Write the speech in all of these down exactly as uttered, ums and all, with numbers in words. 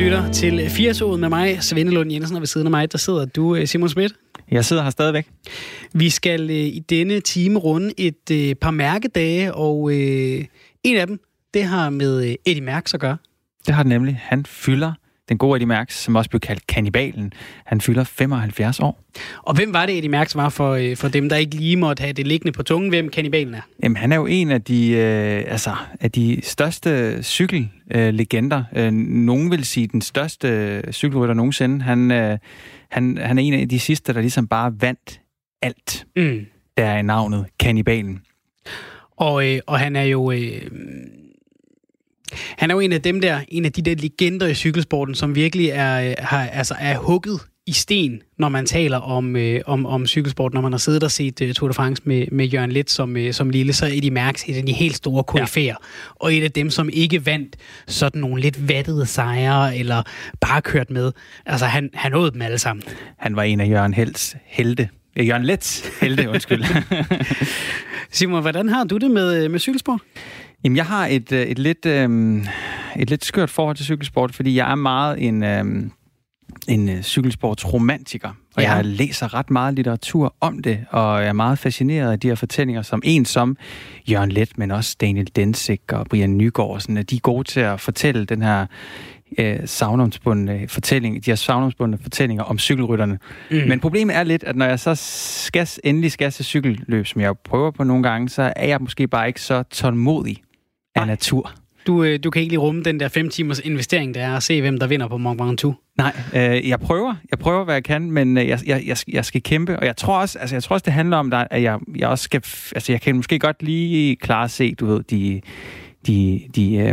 lytter til firs-året med mig, Svende Lund Jensen, og ved siden af mig, der sidder du, Simon Schmidt. Jeg sidder her stadigvæk. Vi skal øh, i denne time runde et øh, par mærkedage, og øh, en af dem, det har med øh, Eddie Merckx at gøre. Det har det nemlig. Han fylder, den gode Eddie Merckx, som også blev kaldt kannibalen, han fylder femoghalvfjerds år. Og hvem var det, Eddie Merckx var for, øh, for dem, der ikke lige måtte have det liggende på tungen, hvem kannibalen er? Jamen, han er jo en af de, øh, altså, af de største cykellegender. Øh, nogen vil sige den største cykelrytter nogensinde. Han, øh, han, han er en af de sidste, der ligesom bare vandt alt, mm. der er navnet kannibalen. Og, øh, og han er jo... Øh, Han er jo en af dem der, en af de der legender i cykelsporten, som virkelig er, har, altså er hugget i sten, når man taler om, øh, om, om cykelsport. Når man har siddet og set uh, Tour de France med, med Jørgen Leth som, uh, som lille, så er Eddie Merckx et af de helt store koryfæer. Ja. Og et af dem, som ikke vandt sådan nogle lidt vattede sejre, eller bare kørt med. Altså, han, han nåede dem alle sammen. Han var en af Jørgen Helds helte. Jørgen Leths helte, undskyld. Simon, hvordan har du det med, med cykelsport? Jamen, jeg har et, et, lidt, øhm, et lidt skørt forhold til cykelsport, fordi jeg er meget en, øhm, en cykelsportsromantiker, og ja. jeg læser ret meget litteratur om det, og jeg er meget fascineret af de her fortællinger, som en som Jørgen Leth, men også Daniel Densik og Brian Nygaard, sådan, at de er gode til at fortælle den her øh, savnomsbundne fortælling, de her savnomsbundne fortællinger om cykelrytterne. Mm. Men problemet er lidt, at når jeg så skal, endelig skal til cykelløb, som jeg prøver på nogle gange, så er jeg måske bare ikke så tålmodig af natur. Du, du kan ikke lige rumme den der fem timers investering, der er at se, hvem der vinder på Mont Ventoux. Nej, øh, jeg prøver. Jeg prøver, hvad jeg kan, men jeg, jeg, jeg, jeg skal kæmpe. Og jeg tror også, altså, jeg tror også det handler om, at jeg, jeg også skal... Altså, jeg kan måske godt lige klare se, du ved, de... de, de øh,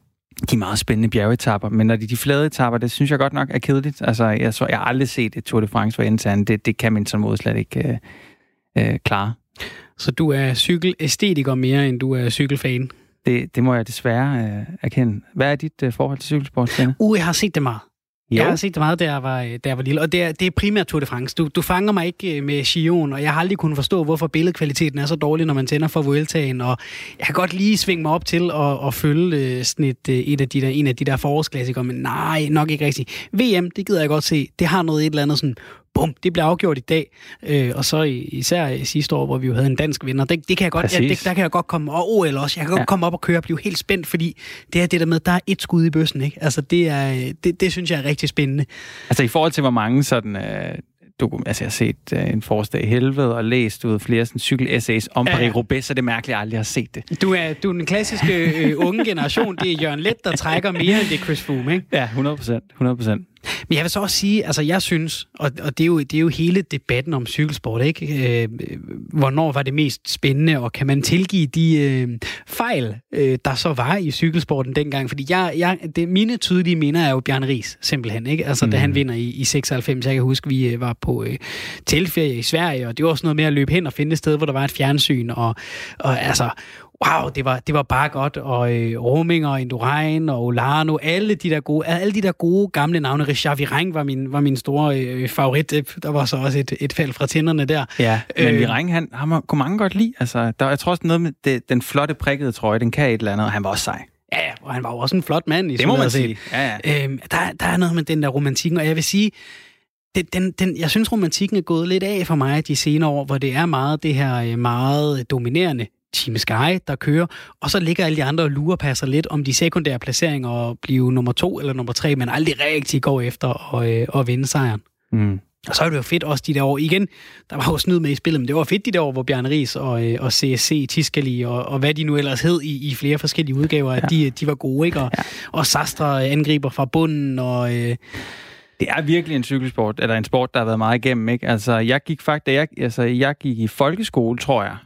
de meget spændende bjergetapper, men når de, de flade etapper, det synes jeg godt nok er kedeligt. Altså, jeg, så, jeg har aldrig set et Tour de France for ende til anden. Det, det kan min sådan måde slet ikke øh, øh, klare. Så du er cykelæstetiker mere, end du er cykelfan? Det, det må jeg desværre øh, erkende. Hvad er dit øh, forhold til cykelsport, Svende? Uh, jeg har set det meget. Jo. Jeg har set det meget, da jeg var, da jeg var lille, og det er, det er primært Tour de France. Du, du fanger mig ikke med Giron, og jeg har aldrig kunnet forstå, hvorfor billedkvaliteten er så dårlig, når man tænder for Vueltaen, og jeg kan godt lige svinge mig op til at, at følge sådan et, et af de der, en af de der forårsklassikere, men nej, nok ikke rigtigt. V M, det gider jeg godt se. Det har noget et eller andet sådan, bum, det bliver afgjort i dag. Øh, og så især sidste år, hvor vi jo havde en dansk vinder, det, det kan jeg godt, ja, det, der kan jeg godt komme, og O L også, jeg kan godt ja. komme op og køre og blive helt spændt, fordi det er det der med, der er et skud i bøssen, ikke? Altså, det, er, det, det synes jeg er rigtig spændende. Altså, i forhold til, hvor mange sådan... Øh Du, altså, jeg har set uh, en forårsdag i helvede og læst ud flere sådan cykel-essays om ja, ja. Paris-Roubaix, så det er mærkeligt, at jeg aldrig har set det. Du er, du er den klassiske øh, unge generation. Det er Jørgen Leth, der trækker mere, end det er Chris Froome, ikke? Ja, hundrede procent. hundrede procent. Men jeg vil så også sige, altså jeg synes, og, og det, er jo, det er jo hele debatten om cykelsport, ikke? Øh, hvornår var det mest spændende, og kan man tilgive de øh, fejl, øh, der så var i cykelsporten dengang? Fordi jeg, jeg, det, mine tydelige minder er jo Bjarne Riis, simpelthen, ikke? Altså mm. da han vinder i, i seksoghalvfems, jeg kan huske, vi øh, var på øh, teltferie i Sverige, og det var også noget med at løbe hen og finde et sted, hvor der var et fjernsyn, og, og altså... Wow, det var, det var bare godt, og øh, Rominger, Indurain og Olano, alle de der gode, alle de der gode gamle navne. Richard Virenque var min, var min store øh, favorit. Der var så også et, et fald fra tænderne der. Ja, men øh, Virenque, han, han kunne mange godt lide. Altså, der, jeg tror også noget med det, den flotte prikkede trøje, den kan et eller andet, og han var også sej. Ja, og han var jo også en flot mand. I det må man sige. Ja, ja. Øh, der, der er noget med den der romantikken, og jeg vil sige, Den, den, den, jeg synes, romantikken er gået lidt af for mig de senere år, hvor det er meget det her meget dominerende Team Sky, der kører, og så ligger alle de andre og lurepasser lidt om de sekundære placeringer og blive nummer to eller nummer tre, men aldrig rigtig går efter at, øh, at vinde sejren. Mm. Og så er det jo fedt også de der år. Igen, der var jo snyd med i spillet, men det var fedt de der år, hvor Bjarne Riis og, øh, og C S C, Tiscali og, og hvad de nu ellers hed i, i flere forskellige udgaver, ja. de, de var gode, ikke? Og, ja. og Sastre angriber fra bunden, og... Øh, Det er virkelig en cykelsport, eller en sport, der har været meget igennem, ikke? Altså, jeg gik faktisk, jeg, altså, jeg gik i folkeskole, tror jeg,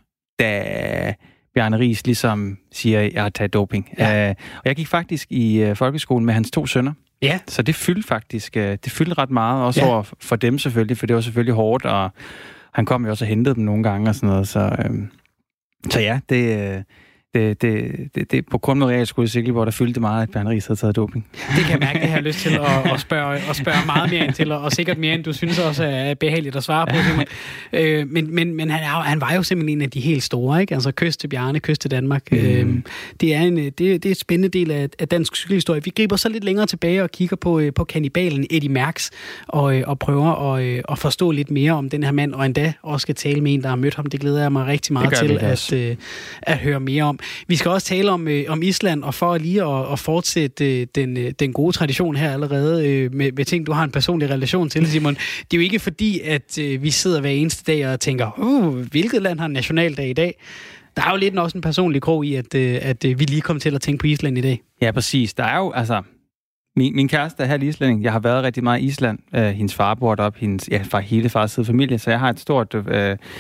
da Bjarne Riis ligesom siger, at jeg har taget doping. Ja. Uh, og jeg gik faktisk i uh, folkeskolen med hans to sønner. Ja. Så det fyldte faktisk, uh, det fyldte ret meget, også ja. over for dem selvfølgelig, for det var selvfølgelig hårdt, og han kom jo også og hentede dem nogle gange og sådan noget, så, uh, så ja, det, uh, det, det, det, det på grund af realskole i Silkeborg, der fyldte meget, at Bjarne Riis havde taget doping. Det kan jeg mærke, det har jeg lyst til at, at, spørge, at spørge meget mere ind til, og sikkert mere, end du synes også er behageligt at svare på, Simon. Øh, men men, men han, er, han var jo simpelthen en af de helt store, ikke? Altså kyst til Bjarne, kyst til Danmark. Mm. Øh, det, er en, det, det er et spændende del af, af dansk cykelhistorie. Vi griber så lidt længere tilbage og kigger på, på kannibalen Eddy Merckx, og, og prøver at, at forstå lidt mere om den her mand, og endda også skal tale med en, der har mødt ham. Det glæder jeg mig rigtig meget til at, øh, at høre mere om. Vi skal også tale om, øh, om Island, og for lige at, at fortsætte øh, den, øh, den gode tradition her allerede øh, med, med ting, du har en personlig relation til, Simon. Det er jo ikke fordi, at øh, vi sidder hver eneste dag og tænker, uh, hvilket land har en nationaldag i dag? Der er jo lidt også en personlig krog i, at, øh, at øh, vi lige kom til at tænke på Island i dag. Ja, præcis. Der er jo, altså... Min, min kæreste er her i islænding. Jeg har været rigtig meget i Island. Uh, hendes far bor deroppe, hendes, ja, fra hele fars side familie, så jeg har et stort... Uh,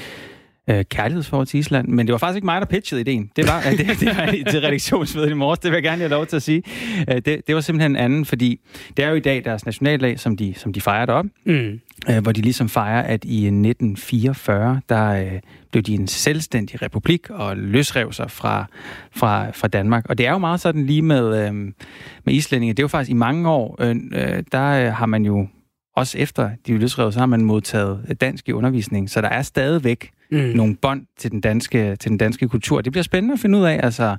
Øh, kærlighedsforhold til Island, men det var faktisk ikke mig, der pitchede ideen. Det var, det, det var til redaktionsmødet i morges, det vil jeg gerne have lov til at sige. Øh, det, det var simpelthen en anden, fordi det er jo i dag deres nationaldag, som de, som de fejrer deroppe, mm. øh, hvor de ligesom fejrer, at i nitten fireogfyrre, der øh, blev de en selvstændig republik og løsrev sig fra, fra, fra Danmark. Og det er jo meget sådan lige med, øh, med islændinge. Det er jo faktisk i mange år, øh, øh, der øh, har man jo også efter de løsrevet, så har man modtaget dansk i undervisning, så der er stadigvæk mm. nogle bånd til den danske til den danske kultur. Det bliver spændende at finde ud af, altså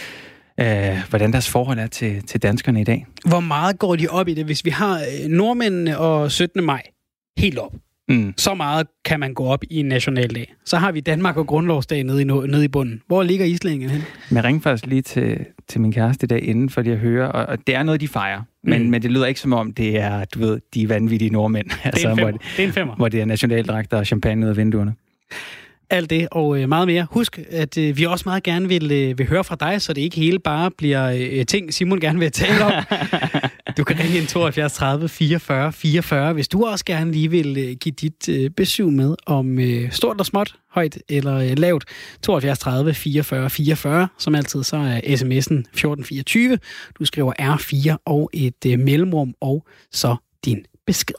øh, hvordan deres forhold er til, til danskerne i dag. Hvor meget går de op i det, hvis vi har nordmændene og syttende maj helt op? Mm. Så meget kan man gå op i en nationaldag. Så har vi Danmark og Grundlovsdag nede i, nede i bunden. Hvor ligger islændingen hen? Jeg ringer faktisk lige til, til min kæreste i dag inden, for lige at høre, og, og det er noget, de fejrer. Men, mm. men det lyder ikke som om, det er, du ved, de vanvittige nordmænd. Det er altså, en hvor, det, det er en femmer. Hvor det er nationaldragter og champagne ud af vinduerne. Alt det og øh, meget mere. Husk, at øh, vi også meget gerne vil, øh, vil høre fra dig, så det ikke hele bare bliver øh, ting, Simon gerne vil tale om. Du kan ringe ind tooghalvfjerds tredive fireogfyrre fireogfyrre, hvis du også gerne lige vil øh, give dit øh, besøg med om øh, stort og småt, højt eller øh, lavt. tooghalvfjerds tredive fireogfyrre fireogfyrre. Som altid, så er sms'en fjorten fireogtyve. Du skriver R fire og et øh, mellemrum, og så din besked.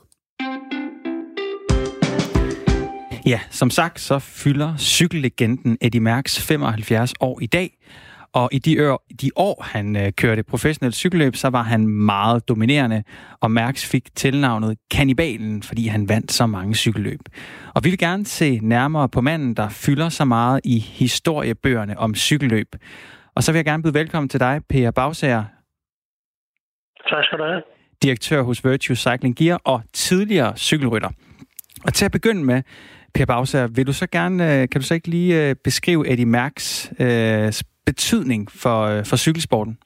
Ja, som sagt, så fylder cykellegenden Eddy Merckx femoghalvfjerds år i dag. Og i de år, de år han øh, kørte professionelt cykelløb, så var han meget dominerende. Og Merckx fik tilnavnet kannibalen, fordi han vandt så mange cykelløb. Og vi vil gerne se nærmere på manden, der fylder så meget i historiebøgerne om cykelløb. Og så vil jeg gerne byde velkommen til dig, Per Bagsager. Tak skal du have. Direktør hos Virtue Cycling Gear og tidligere cykelrytter. Og til at begynde med, Per Bagsager, vil du så gerne, kan du så ikke lige beskrive Eddy Merckx øh, betydning for, for cykelsporten?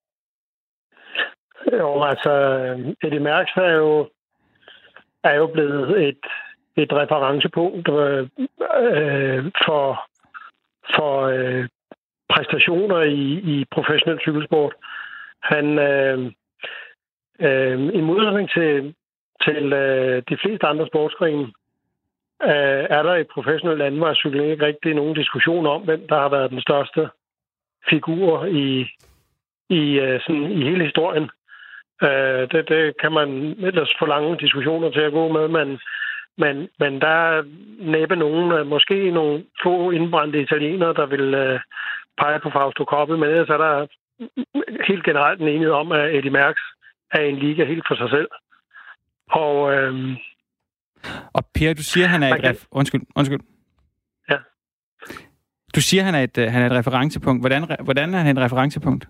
Jo, altså, Eddy Merckx er jo, er jo blevet et, et referencepunkt øh, for, for øh, præstationer i, i professionel cykelsport. Han, øh, øh, i modsætning til, til øh, de fleste andre sportsgrene, øh, er der i professionel landevejscykling ikke rigtig nogen diskussion om, hvem der har været den største figur i, i, øh, sådan, i hele historien. Øh, det, det kan man ellers få lange diskussioner til at gå med, men, men, men der er næppe nogen, måske nogle få indbrændte italienere, der vil øh, pege på Fausto Coppi, men ellers er der helt generelt en enighed om, at Eddy Merckx er en liga helt for sig selv. Og, øhm, og Per, du siger, han er et... Kan... Ref... Undskyld, undskyld. Ja. Du siger, han er et, han er et referencepunkt. Hvordan, hvordan er han et referencepunkt?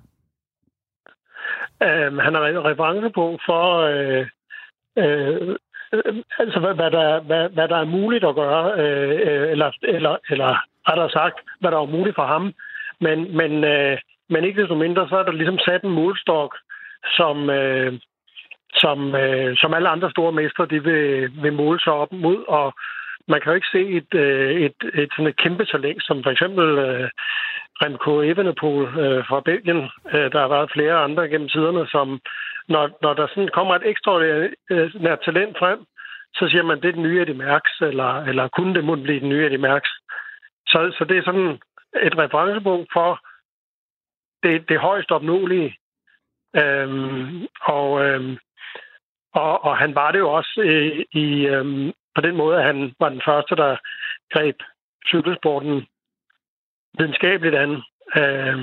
Øhm, han er et referencepunkt for, øh, øh, altså, hvad, hvad, der, hvad, hvad der er muligt at gøre, øh, eller, eller, eller rettere sagt, hvad der er muligt for ham. Men, men, øh, men ikke desto mindre, så er der ligesom sat en målstok, som... Øh, Som, øh, som alle andre store mestre, de vil, vil måle sig op mod, og man kan jo ikke se et, øh, et, et, sådan et kæmpe talent, som for eksempel øh, Remco Evenepoel øh, fra Belgien. Øh, der har været flere andre gennem tiderne, som når, når der sådan kommer et ekstraordinært talent frem, så siger man, det er den nye Eddy Merckx, eller, eller kunne det måtte blive den nye Eddy Merckx. Så, så det er sådan et referencepunkt for det, det højst opnåelige. Øhm, og øhm, Og, og han var det jo også øh, i, øh, på den måde, at han var den første, der greb cykelsporten videnskabeligt an. øh,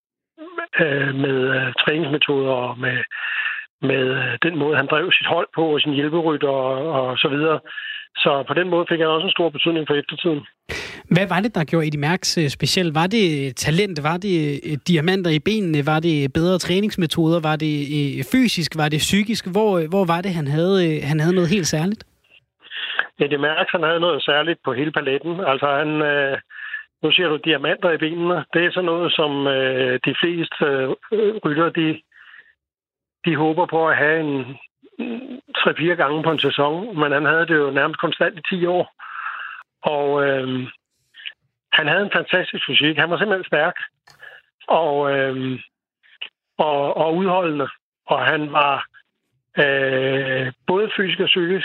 øh, med øh, træningsmetoder og med, med øh, den måde, han drev sit hold på, og sin hjælperytter og, og så videre. Så på den måde fik han også en stor betydning for eftertiden. Hvad var det, der gjorde Eddy Merckx specielt? Var det talent? Var det diamanter i benene? Var det bedre træningsmetoder? Var det fysisk? Var det psykisk? Hvor, hvor var det, han havde, han havde noget helt særligt? Eddy Merckx, han havde noget særligt på hele paletten. Altså han, øh, nu siger du diamanter i benene. Det er sådan noget, som øh, de fleste øh, rytter, de, de håber på at have en tre-fire gange på en sæson, men han havde det jo nærmest konstant i ti år. Og øh, han havde en fantastisk fysik. Han var simpelthen stærk og, øh, og, og udholdende. Og han var øh, både fysisk og psykisk.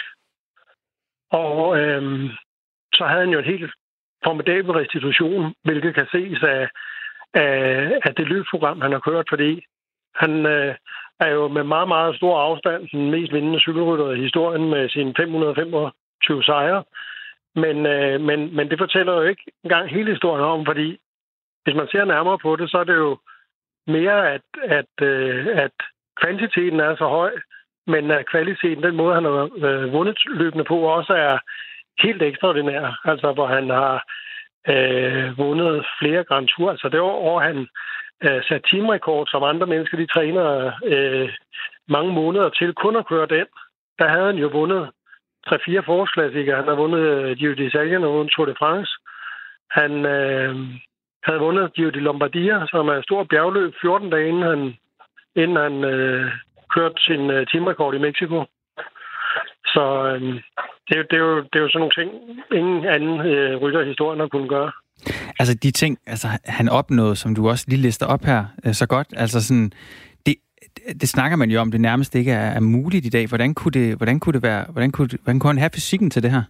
Og øh, så havde han jo en helt formidabel restitution, hvilket kan ses af, af, af det løbsprogram, han har kørt, fordi han øh, er jo med meget, meget stor afstand den mest vindende cykelrytter i historien med sine fem hundrede og femogtyve sejre. Men, øh, men, men det fortæller jo ikke engang hele historien om, fordi hvis man ser nærmere på det, så er det jo mere, at, at, øh, at kvantiteten er så høj, men at kvaliteten, den måde, han har øh, vundet løbende på, også er helt ekstraordinær. Altså, hvor han har øh, vundet flere Grand Tour. Altså, det år, hvor han øh, sat teamrekord, som andre mennesker, de træner øh, mange måneder til kun at køre den. Der havde han jo vundet tre-fire forårsklassikere. Han har vundet Giro d'Italia og Tour de France. Han øh, havde vundet Giro de Lombardia, som er et stort bjergløb, fjorten dage inden han, inden han øh, kørte sin øh, teamrekord i Mexico. Så øh, det, er, det, er jo, det er jo sådan nogle ting, ingen anden øh, rytter i historien har kunnet gøre. Altså de ting, altså han opnåede, som du også lige lister op her, øh, så godt, altså sådan, det, det snakker man jo om, det nærmest ikke er, er muligt i dag. Hvordan kunne det, hvordan kunne det være, hvordan kunne, hvordan kunne han have fysikken til det her?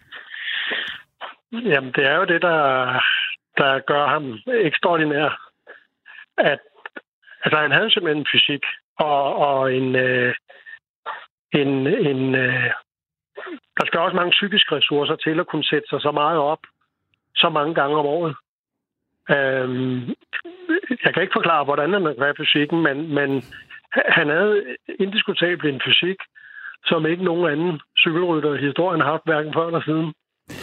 Jamen, det er jo det, der, der gør ham ekstraordinær. At, altså, han havde simpelthen en fysik og, og en, øh, en, en øh, der skal også mange psykiske ressourcer til at kunne sætte sig så meget op, så mange gange om året. Øhm, jeg kan ikke forklare, hvordan han kan være fysikken, men, men han havde indiskutabelt en fysik, som ikke nogen anden cykelrytter i historien har haft, hverken før eller siden.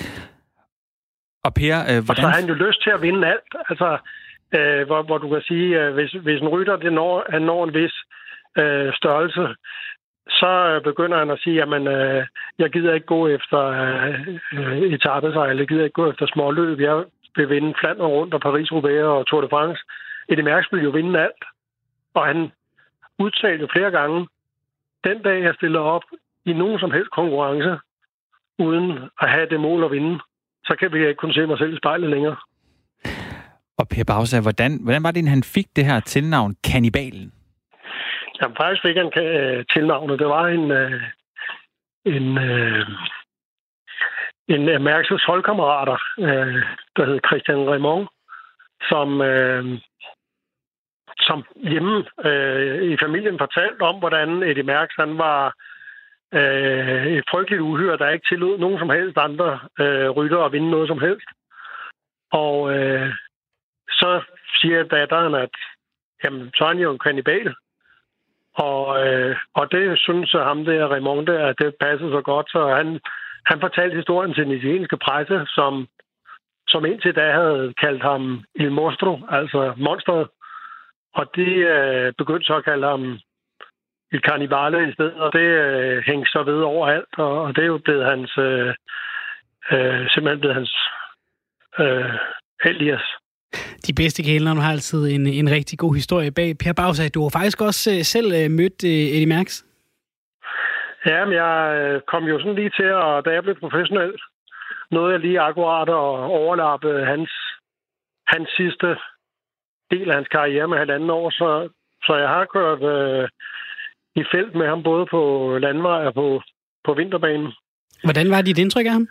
Og Per, øh, hvordan... Og så har han jo lyst til at vinde alt. Altså, øh, hvor, hvor du kan sige, øh, hvis, hvis en rytter det når, han når en vis øh, størrelse, så begynder han at sige, jamen, øh, jeg gider ikke gå efter øh, etapesejl, jeg gider ikke gå efter småløb, jeg vil vinde Flandern rundt og Paris-Roubaix og Tour de France. Eddy Merckx vil jo vinde alt. Og han udtalte flere gange, den dag jeg stiller op i nogen som helst konkurrence, uden at have det mål at vinde, så kan vi ikke kunne se mig selv i spejlet længere. Og Per Bagsted, hvordan, hvordan var det, han fik det her tilnavn, kannibalen? Jamen, faktisk fik han øh, tilnavnet. Det var en, øh, en, øh, en af Merckx' holdkammerater, øh, der hed Christian Raymond, som, øh, som hjemme øh, i familien fortalte om, hvordan Eddy Merckx, han var øh, et frygteligt uhyre, der ikke tillod nogen som helst andre øh, rytter at vinde noget som helst. Og øh, så siger datteren, at jamen, så er han jo en kannibal. Og, øh, og det synes ham der, Raymond der, at det passede så godt, så han, han fortalte historien til den italienske presse, som, som indtil da havde kaldt ham Il Mostro, altså monsteret. Og de øh, begyndte så at kalde ham Il Cannibale i stedet, og det øh, hængte så ved overalt, og, og det er jo blevet hans, øh, øh, simpelthen blevet hans øh, alias. De bedste kælener har altid en, en rigtig god historie bag. Per Bagsted, du har faktisk også uh, selv uh, mødt uh, Eddy Merckx. Ja, men jeg kom jo sådan lige til, og da jeg blev professionel, nåede jeg lige akkurat at overlappe hans, hans sidste del af hans karriere med halvanden år, så, så jeg har kørt uh, i felt med ham både på landvej og på, på vinterbanen. Hvordan var dit indtryk af ham?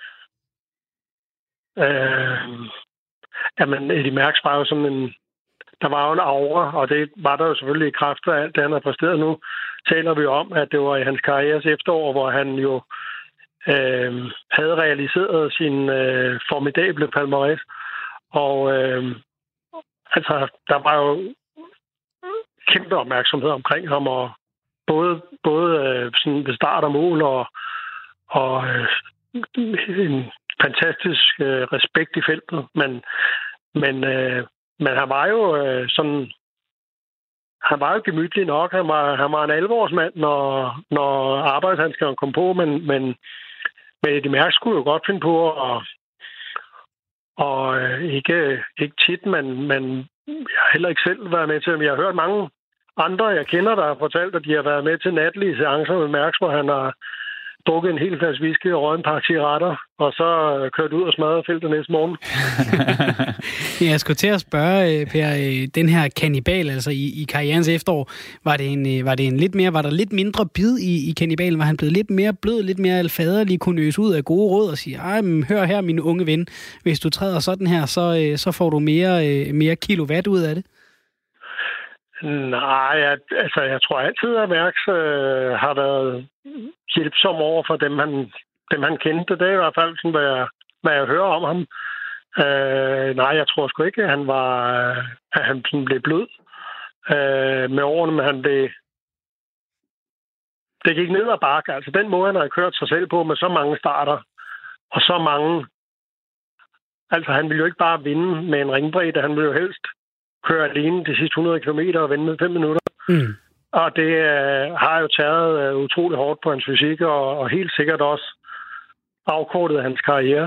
Uh, Jamen, Eddy Merckx var jo sådan en... Der var jo en aura, og det var der jo selvfølgelig i kraft af alt det, han har præsteret nu. Taler vi om, at det var i hans karrieres efterår, hvor han jo øh, havde realiseret sin øh, formidable palmarès. Og øh, altså, der var jo kæmpe opmærksomhed omkring ham, og både, både øh, sådan ved start og mål, og, og øh, en fantastisk øh, respekt i feltet. Men, men, øh, men han var jo øh, sådan... Han var jo gemytlig nok. Han var, han var en alvorsmand, når, når arbejdshandskerne kom på, men, men, men Eddie Mærks skulle jo godt finde på at og ikke, ikke tit, men, men jeg har heller ikke selv været med til dem. Jeg har hørt mange andre, jeg kender, der har fortalt, at de har været med til natlige seancer med Mærks, hvor han har drukket en hel flaske whisky og røget en par cigaretter, og så kørt ud og smadret feltet næste morgen. Jeg skulle til at spørge, Per, den her kannibal, altså i, i karrierens efterår, var det, en, var det en lidt mere, var der lidt mindre bid i, i kannibalen? Var han blevet lidt mere blød, lidt mere alfaderlig, kunne øse ud af gode råd og sige, ej, men hør her, min unge ven, hvis du træder sådan her, så, så får du mere, mere kilowatt ud af det? Nej, jeg, altså jeg tror altid, at Mærks øh, har været hjælpsom over for dem, han, dem, han kendte. Det er i hvert fald sådan, hvad jeg, hvad jeg hører om ham. Øh, nej, jeg tror sgu ikke, at han var, at han sådan blev blød øh, med årene, men han blev... Det gik ned ad bakke. Altså den måde, han har kørt sig selv på med så mange starter, og så mange... Altså han ville jo ikke bare vinde med en ringbredde, han ville jo helst køre alene de sidste hundrede kilometer og vinde med fem minutter. Mm. Og det øh, har jo taget øh, utrolig hårdt på hans fysik, og, og helt sikkert også afkortet hans karriere.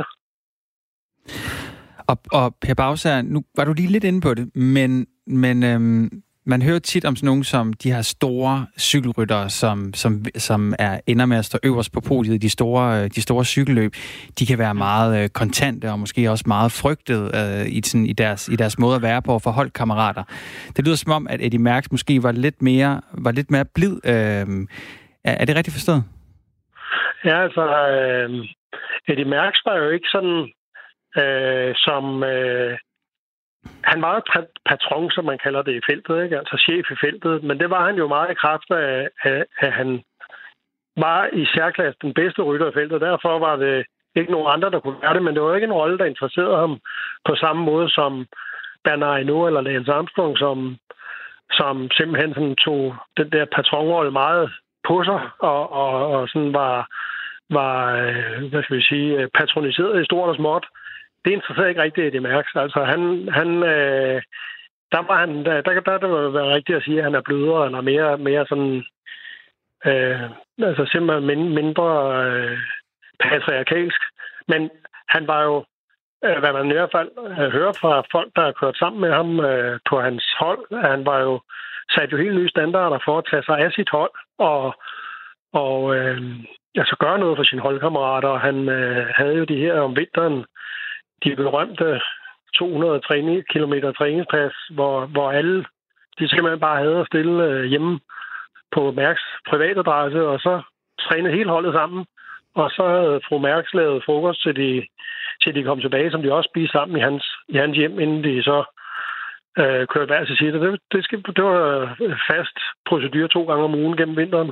Og, og Per Baugstad, nu var du lige lidt inde på det, men, men øhm, man hører tit om sådan nogle som de her store cykelryttere, som, som, som er, ender med at stå øverst på podiet, de store, de store cykelløb. De kan være meget øh, kontante og måske også meget frygtet øh, i, sådan, i, deres, i deres måde at være på for holdkammerater. Det lyder som om, at Eddie Mærks måske var lidt mere, var lidt mere blid. Øh, er, er det rigtigt forstået? Ja, altså øh, Eddie Mærks var jo ikke sådan øh, som... Øh, Han var jo patron, som man kalder det i feltet, ikke? Altså chef i feltet. Men det var han jo meget i kraft af, af, at han var i særklasse den bedste rytter i feltet. Derfor var det ikke nogen andre, der kunne være det. Men det var ikke en rolle, der interesserede ham på samme måde som Bernard Hinault eller Lance Armstrong, som, som simpelthen sådan tog den der patronrolle meget på sig og, og, og sådan var, var hvad skal vi sige, patroniseret i stort og småt. Det interesserer ikke rigtigt Eddie Mærks. Altså, han, han, øh, der var han, der, der, der, der var det rigtigt at sige, at han er blødere, eller mere, mere sådan, øh, altså simpelthen mindre øh, patriarkalsk. Men han var jo, øh, hvad man i hvert fald øh, hører fra folk, der har kørt sammen med ham øh, på hans hold, han var jo sat jo helt nye standarder for at tage sig af sit hold, og, og øh, altså gøre noget for sine holdkammerater. Og han øh, havde jo de her om vinteren, de berømte to hundrede kilometer træningspas, hvor, hvor alle de simpelthen bare havde at stille øh, hjemme på Mærks privatadresse, og så trænede hele holdet sammen. Og så havde fru Mærks lavet frokost, til de, til de kom tilbage, som de også spiste sammen i hans, i hans hjem, inden de så øh, kørte hver til sit. Det, det, skal, det var fast procedur to gange om ugen gennem vinteren.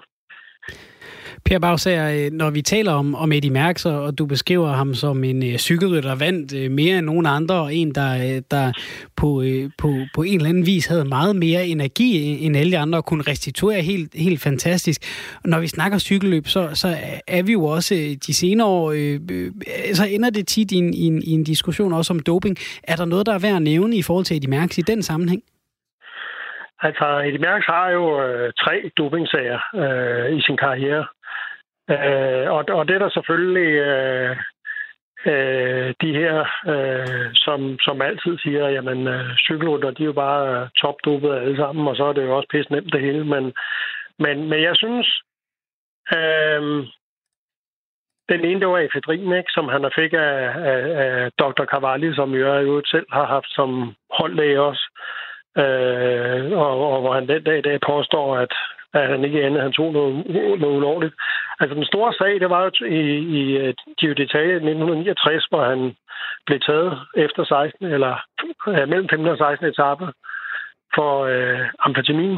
Per Baugstad, når vi taler om, om Eddie Mærks, og du beskriver ham som en uh, cykelrytter, der vandt uh, mere end nogen andre, og en, der, uh, der på, uh, på, på en eller anden vis havde meget mere energi end alle de andre, og kunne restituere helt, helt fantastisk. Og når vi snakker cykelløb, så, så er vi jo også uh, de senere år, uh, uh, så ender det tit i en, i, en, i en diskussion også om doping. Er der noget, der er værd at nævne i forhold til Eddie Mærks i den sammenhæng? Altså, Eddie Mærks har jo øh, tre dopingsager øh, i sin karriere. Øh, og, og det er der selvfølgelig øh, øh, de her, øh, som, som altid siger, jamen øh, cykelrytter, de er jo bare topdopet alle sammen, og så er det jo også pisse nemt det hele. Men, men, men jeg synes, øh, den ene, det var efedrin, ikke, som han fik af, af, af doktor Cavalli, som jo selv har haft som holdlæge også. Øh, og, og hvor han den dag i dag påstår, at, at han ikke andet, han tog noget, noget ulovligt. Altså den store sag, det var jo i, i Giro d'Italia nitten niogtres, hvor han blev taget efter seksten, eller ja, mellem femten og seksten etape for øh, amfetamin.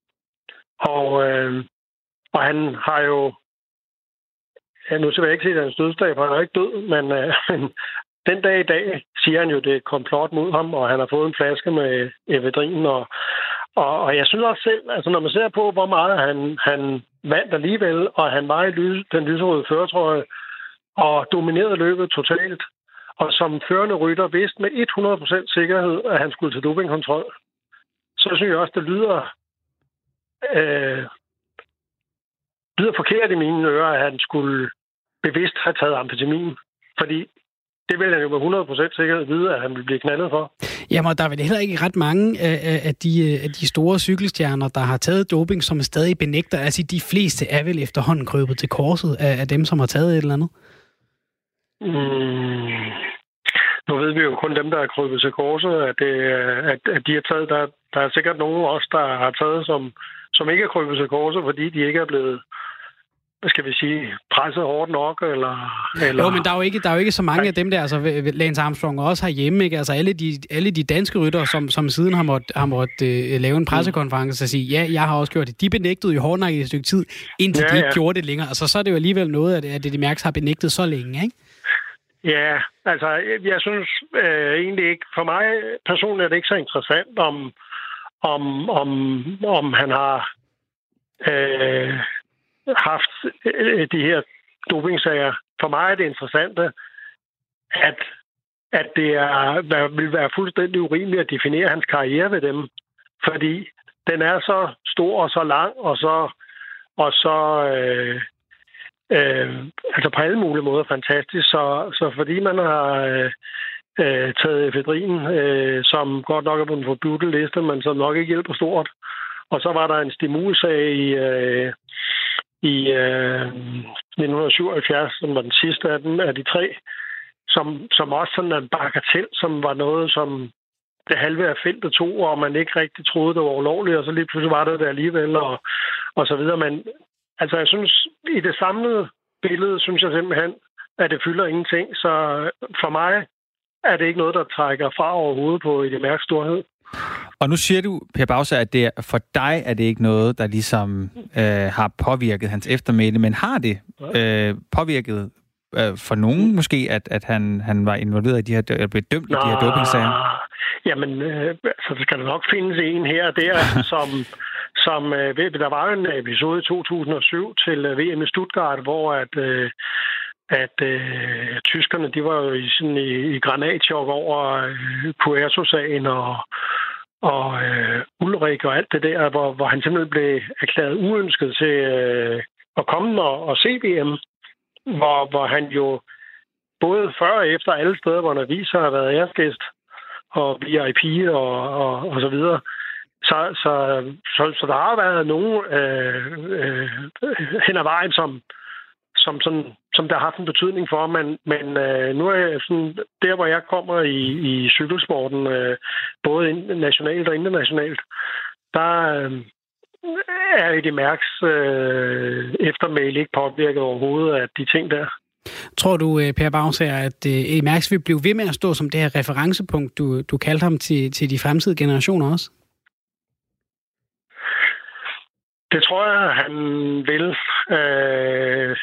Og, øh, og han har jo, ja, nu skal jeg ikke se, at han er dødsdag, for han er ikke død, men, øh, den dag i dag siger han jo, det er komplot mod ham, og han har fået en flaske med ephedrin. Og, og, og jeg synes også selv, altså når man ser på, hvor meget han, han vandt alligevel, og han var i lys, den lyserøde førertrøje, og dominerede løbet totalt, og som førende rytter vidste med hundrede procent sikkerhed, at han skulle til dopingkontrol, så synes jeg også, det lyder, øh, lyder forkert i mine ører, at han skulle bevidst have taget amfetamin. Fordi det vil han jo med hundrede procent sikkerhed vide, at han vil blive knaldet for. Jamen, der er vel heller ikke ret mange af, af, de, af de store cykelstjerner, der har taget doping, som stadig benægter. Altså, de fleste er vel efterhånden krøbet til korset af, af dem, som har taget et eller andet? Mm. Nu ved vi jo kun dem, der er krøbet til korset, at, det, at, at de har taget. Der, der er sikkert nogen også, der har taget, som, som ikke er krøbet til korset, fordi de ikke er blevet, hvad skal vi sige, presset hårdt nok, eller... eller... Jo, men der er jo ikke, der er jo ikke så mange ja. af dem der, altså Lance Armstrong også herhjemme, ikke? Altså alle de, alle de danske ryttere, som, som siden har måttet har måtte, uh, lave en pressekonference og sige, ja, jeg har også gjort det. De benægtede jo hårdnakket i et stykke tid, indtil ja, de ikke ja. gjorde det længere. Altså så er det jo alligevel noget, at det de mærks har benægtet så længe, ikke? Ja, altså jeg synes øh, egentlig ikke, for mig personligt er det ikke så interessant, om, om, om, om han har øh, haft øh, de her dopingsager. For mig er det interessante, at, at det er, vil være fuldstændig urimeligt at definere hans karriere ved dem, fordi den er så stor og så lang, og så, og så øh, Øh, altså på alle mulige måder fantastisk. Så, så fordi man har øh, øh, taget ephedrin, øh, som godt nok er på en forbudt liste, men som nok ikke hjælper stort. Og så var der en stimulsag i, øh, i øh, nitten syvoghalvfjerds, som var den sidste af dem, af de tre, som, som også sådan en bagatel, som var noget, som det halve af feltet tog, og man ikke rigtig troede, det var ulovligt, og så lige pludselig var det der alligevel, og, og så videre. Men altså, jeg synes, i det samlede billede, synes jeg simpelthen, at det fylder ingenting. Så for mig er det ikke noget, der trækker fra overhovedet på i det mærke storhed. Og nu siger du, Per Bagsø, at det er, for dig er det ikke noget, der ligesom øh, har påvirket hans eftermæle, men har det øh, påvirket øh, for nogen måske, at, at han, han var involveret i de her, eller blev dømt Nå, i de her dopingsager? Jamen, øh, så skal der nok findes en her og der, som... Som, øh, der var en episode i to tusind og syv til øh, V M i Stuttgart, hvor at, øh, at øh, tyskerne, de var jo i, sådan, i, i granatchok over øh, Puerto-sagen og, og øh, Ulrik og alt det der, hvor, hvor han simpelthen blev erklæret uønsket til øh, at komme og, og se V M, hvor, hvor han jo både før og efter alle steder, hvor han aviser har været æresgæst og V I P og, og, og så videre. Så, så, så, så der har været nogen øh, øh, hen ad vejen, som, som, sådan, som der har haft en betydning for, men, men øh, nu er jeg sådan, der, hvor jeg kommer i, i cykelsporten, øh, både nationalt og internationalt, der øh, er i det mærks øh, eftermæle ikke påvirket overhovedet af de ting der. Tror du, Per Bagsø, at Eddie Merckx vil blive ved med at stå som det her referencepunkt, du, du kaldte ham til, til de fremtidige generationer også? Det tror jeg, han vil. Øh,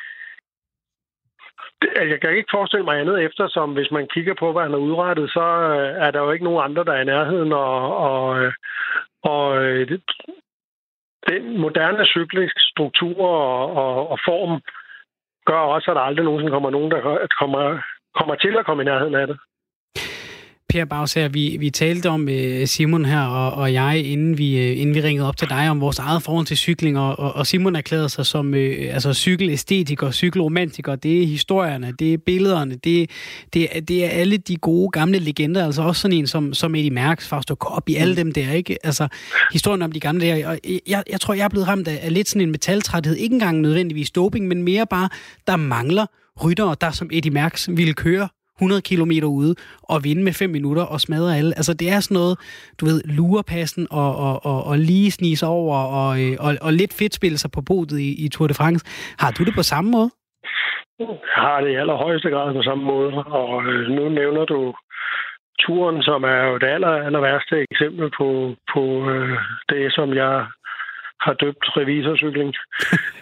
jeg kan ikke forestille mig andet efter, som hvis man kigger på, hvad han har udrettet, så er der jo ikke nogen andre, der er i nærheden. Og, og, og den moderne cyklisk struktur og, og, og form gør også, at der aldrig nogensinde kommer nogen, der kommer, kommer til at komme i nærheden af det. Per Bagsø, vi, vi talte om uh, Simon her og, og jeg, inden vi, uh, inden vi ringede op til dig, om vores eget forhold til cykling, og, og, og Simon erklærede sig som uh, altså cykelæstetiker, cykelromantiker. Det er historierne, det er billederne, det, det, det er alle de gode gamle legender, altså også sådan en som, som Eddie Merckx, Fausto Coppi, alle dem der, ikke? Altså historien om de gamle der. Og jeg, jeg tror, jeg er blevet ramt af, af lidt sådan en metaltræthed, ikke engang nødvendigvis doping, men mere bare, der mangler ryttere, der som Eddie Merckx ville køre hundrede kilometer ude og vinde med fem minutter og smadre alle. Altså, det er sådan noget, du ved, lurepassen og, og, og, og lige snise over og, og, og lidt fedt spille sig på podiet i, i Tour de France. Har du det på samme måde? Jeg har det i allerhøjeste grad på samme måde, og øh, nu nævner du turen, som er jo det aller, aller værste eksempel på, på øh, det, som jeg har døbt revisorcykling,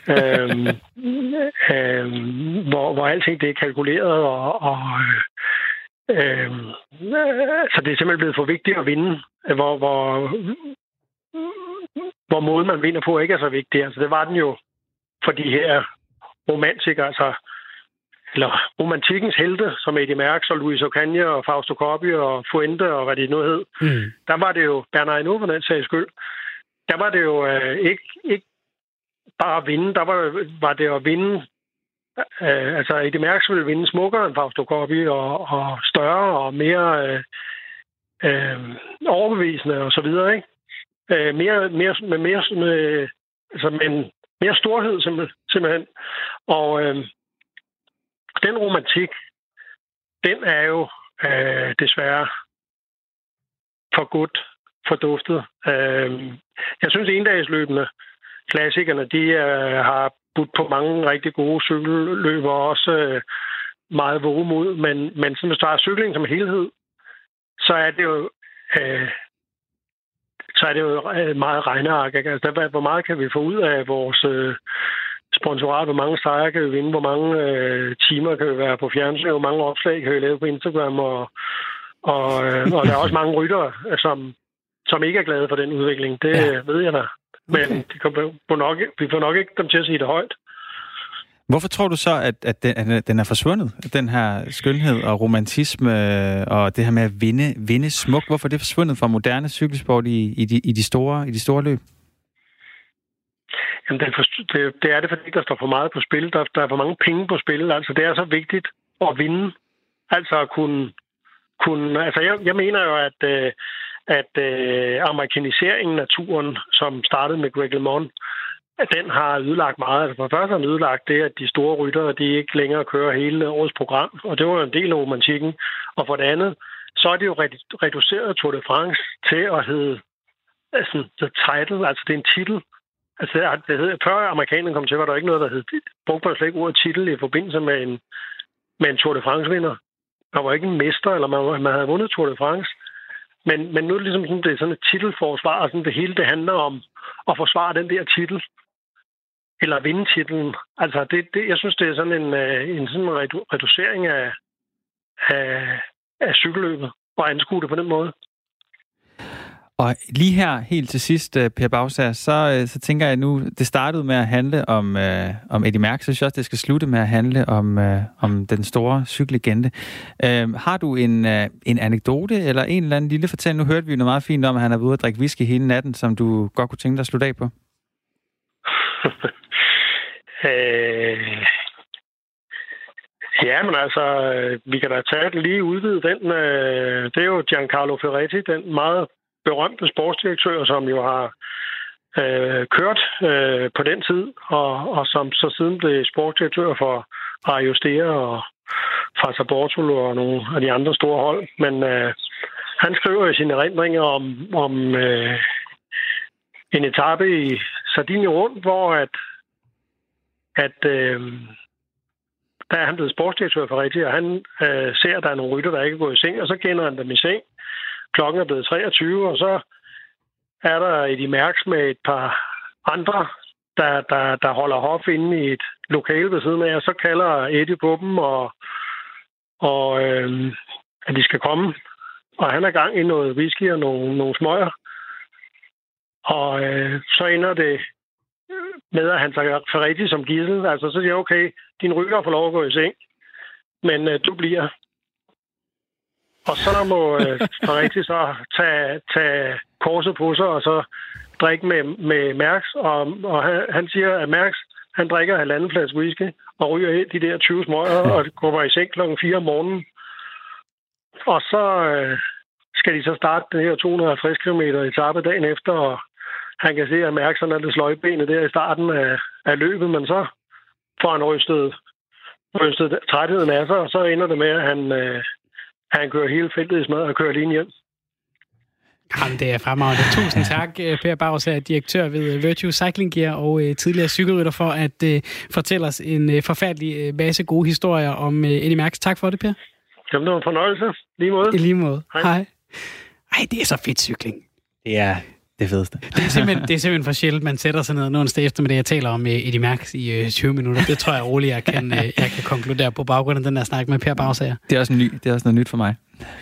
øhm, øhm, hvor, hvor alting det er kalkuleret, og, og Øh, så det er simpelthen blevet for vigtigt at vinde, hvor, hvor, hvor måden man vinder på ikke er så vigtig. Altså det var den jo for de her romantikere, altså eller romantikkens helte, som Eddy Merckx og Luis Ocaña og Fausto Coppi og Fuente og hvad det nu hed. Mm. Der var det jo, Bernard Hinault for den sags skyld, der var det jo øh, ikke, ikke bare at vinde, der var, var det at vinde. Øh, altså Eddy Merckx ville vinde smukkere end Fausto Coppi og, og større og mere øh, øh, overbevisende og så videre, ikke? Øh, mere, mere, med mere, med, altså med en mere storhed simpelthen. Og øh, den romantik, den er jo øh, desværre for godt forduftet. Øh, jeg synes, endagsløbende klassikerne, de øh, har budt på mange rigtig gode cykelløber, også øh, meget vågemod, men, men hvis der er cykling som helhed, så er det jo øh, så er det jo meget regneark. Altså, hvor meget kan vi få ud af vores øh, sponsorat? Hvor mange sejre kan vi vinde? Hvor mange øh, timer kan vi være på fjernsyn? Hvor mange opslag kan vi lave på Instagram? Og, og, øh, og der er også mange ryttere, som, som ikke er glade for den udvikling. Det ja. ved jeg da. Men okay. de kommer nok, vi får nok ikke dem til at sige det højt. Hvorfor tror du så, at, at den, at den er forsvundet? Den her skønhed og romantisme og det her med at vinde, vinde smuk. Hvorfor er det forsvundet fra moderne cykelsport i, i, de, i, de, store, i de store løb? Jamen, det, det, det er det, fordi der står for meget på spil. Der, der er for mange penge på spil. Altså, det er så vigtigt at vinde. Altså at kunne... kunne altså, jeg, jeg mener jo, at, øh, at øh, amerikaniseringen af turen, som startede med Greg LeMond, den har ødelagt meget. Altså for det første har den ødelagt det, at de store ryttere, de ikke længere kører hele årets program, og det var jo en del af romantikken. Og for det andet, så er det jo reduceret Tour de France til at hedde altså, the title, altså det er en titel. Altså det hed, før amerikanerne kom til, var der ikke noget, der hed, brugte man slet ikke ordet titel i forbindelse med en, med en Tour de France-vinder. Der var ikke en mester, eller man, man havde vundet Tour de France. Men, men nu er det ligesom sådan, det er sådan et titelforsvar, og sådan det hele det handler om at forsvare den der titel. Eller vinde titlen. Altså, det, det, jeg synes, det er sådan en, en sådan redu- reducering af, af, af cykelløbet, og anskue det på den måde. Og lige her, helt til sidst, Per Bagsær, så, så tænker jeg nu, det startede med at handle om, øh, om Eddy Merckx, så synes jeg også, det skal slutte med at handle om, øh, om den store cykellegende. Øh, har du en, øh, en anekdote, eller en eller anden lille fortælling? Nu hørte vi noget meget fint om, at han er ude at drikke whisky hele natten, som du godt kunne tænke dig at slutte af på. øh... Ja, men altså, vi kan da tage det lige udvide den. Øh, det er jo Giancarlo Ferretti, den meget berømte sportsdirektør, som jo har øh, kørt øh, på den tid, og, og som så siden blev sportsdirektør for Arjostera og Fassa Bortolo og nogle af de andre store hold. Men øh, han skriver i sine erindringer om, om øh, en etape i Sardinien rundt, hvor at, at øh, der er han blevet sportsdirektør for rigtigt, og han øh, ser, at der er nogle rytter, der ikke er gået i seng, og så kender han dem i seng. Klokken er blevet treogtyve, og så er der Eddy Merckx med et par andre, der, der, der holder hof inde i et lokale ved siden af, og så kalder Eddy på dem, og, og øh, at de skal komme. Og han er gang i noget whisky og nogle, nogle smøger. Og øh, så ender det med, at han tager Ferretti som gidsel. Altså, så siger jeg, okay, din rytter får lov at gå i seng, men øh, du bliver. Og så må øh, Ferretti så tage, tage korset på sig, og så drikke med, med Merckx. Og, og han, han siger, at Merckx, han drikker halvanden flaske whisky, og ryger de der tyve smøger, og går i seng klokken fire om morgenen. Og så øh, skal de så starte den her to hundrede og halvtreds kilometer etape dagen efter, og han kan se, at Merckx han er lidt sløjbenet der i starten af, af løbet, men så får han rystet, rystet trætheden af sig, og så ender det med, at han, øh, han kører hele feltet i smad og kører lige hjem. Jamen, det er fremragende. Tusind tak, Per Bagsær, direktør ved Virtue Cycling Gear og øh, tidligere cykelrytter, for at øh, fortælle os en øh, forfærdelig øh, masse gode historier om øh, Eddy Merckx. Tak for det, Per. Jamen, det var en fornøjelse. Lige måde. I lige måde. Hej. Hej. Ej, det er så fedt cykling. Det er, det fedeste. Det er simpelthen, det er simpelthen for sjældent, man sætter sig ned og onsdag eftermiddag jeg taler om Eddie Merckx i tyve minutter. Det tror jeg roligt, jeg kan, jeg kan konkludere på baggrund af den der snak med Per Bagsager. Det er også, en ny, det er også noget nyt for mig.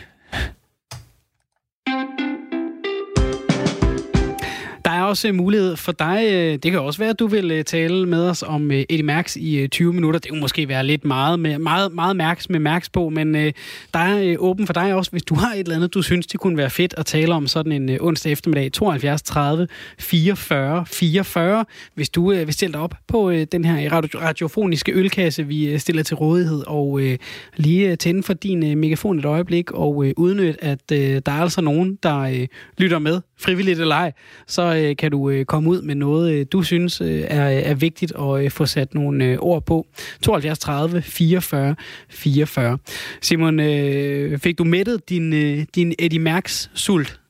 Der er også mulighed for dig, det kan også være, at du vil tale med os om Eddie Merckx i tyve minutter. Det kunne måske være lidt meget, med, meget, meget Merckx med Merckx på, men der er åben for dig også, hvis du har et eller andet, du synes, det kunne være fedt at tale om sådan en onsdag eftermiddag, tooghalvfjerds tredive fireogfyrre fireogfyrre. Hvis du vil stille dig op på den her radio, radiofoniske ølkasse, vi stiller til rådighed, og lige tænde for din megafon et øjeblik, og udnytte, at der er altså nogen, der lytter med, frivilligt eller ej, så kan du komme ud med noget, du synes er, er vigtigt at få sat nogle ord på. tooghalvfjerds tredive fireogfyrre fireogfyrre. Simon, fik du mættet din, din Eddie Merckx sult?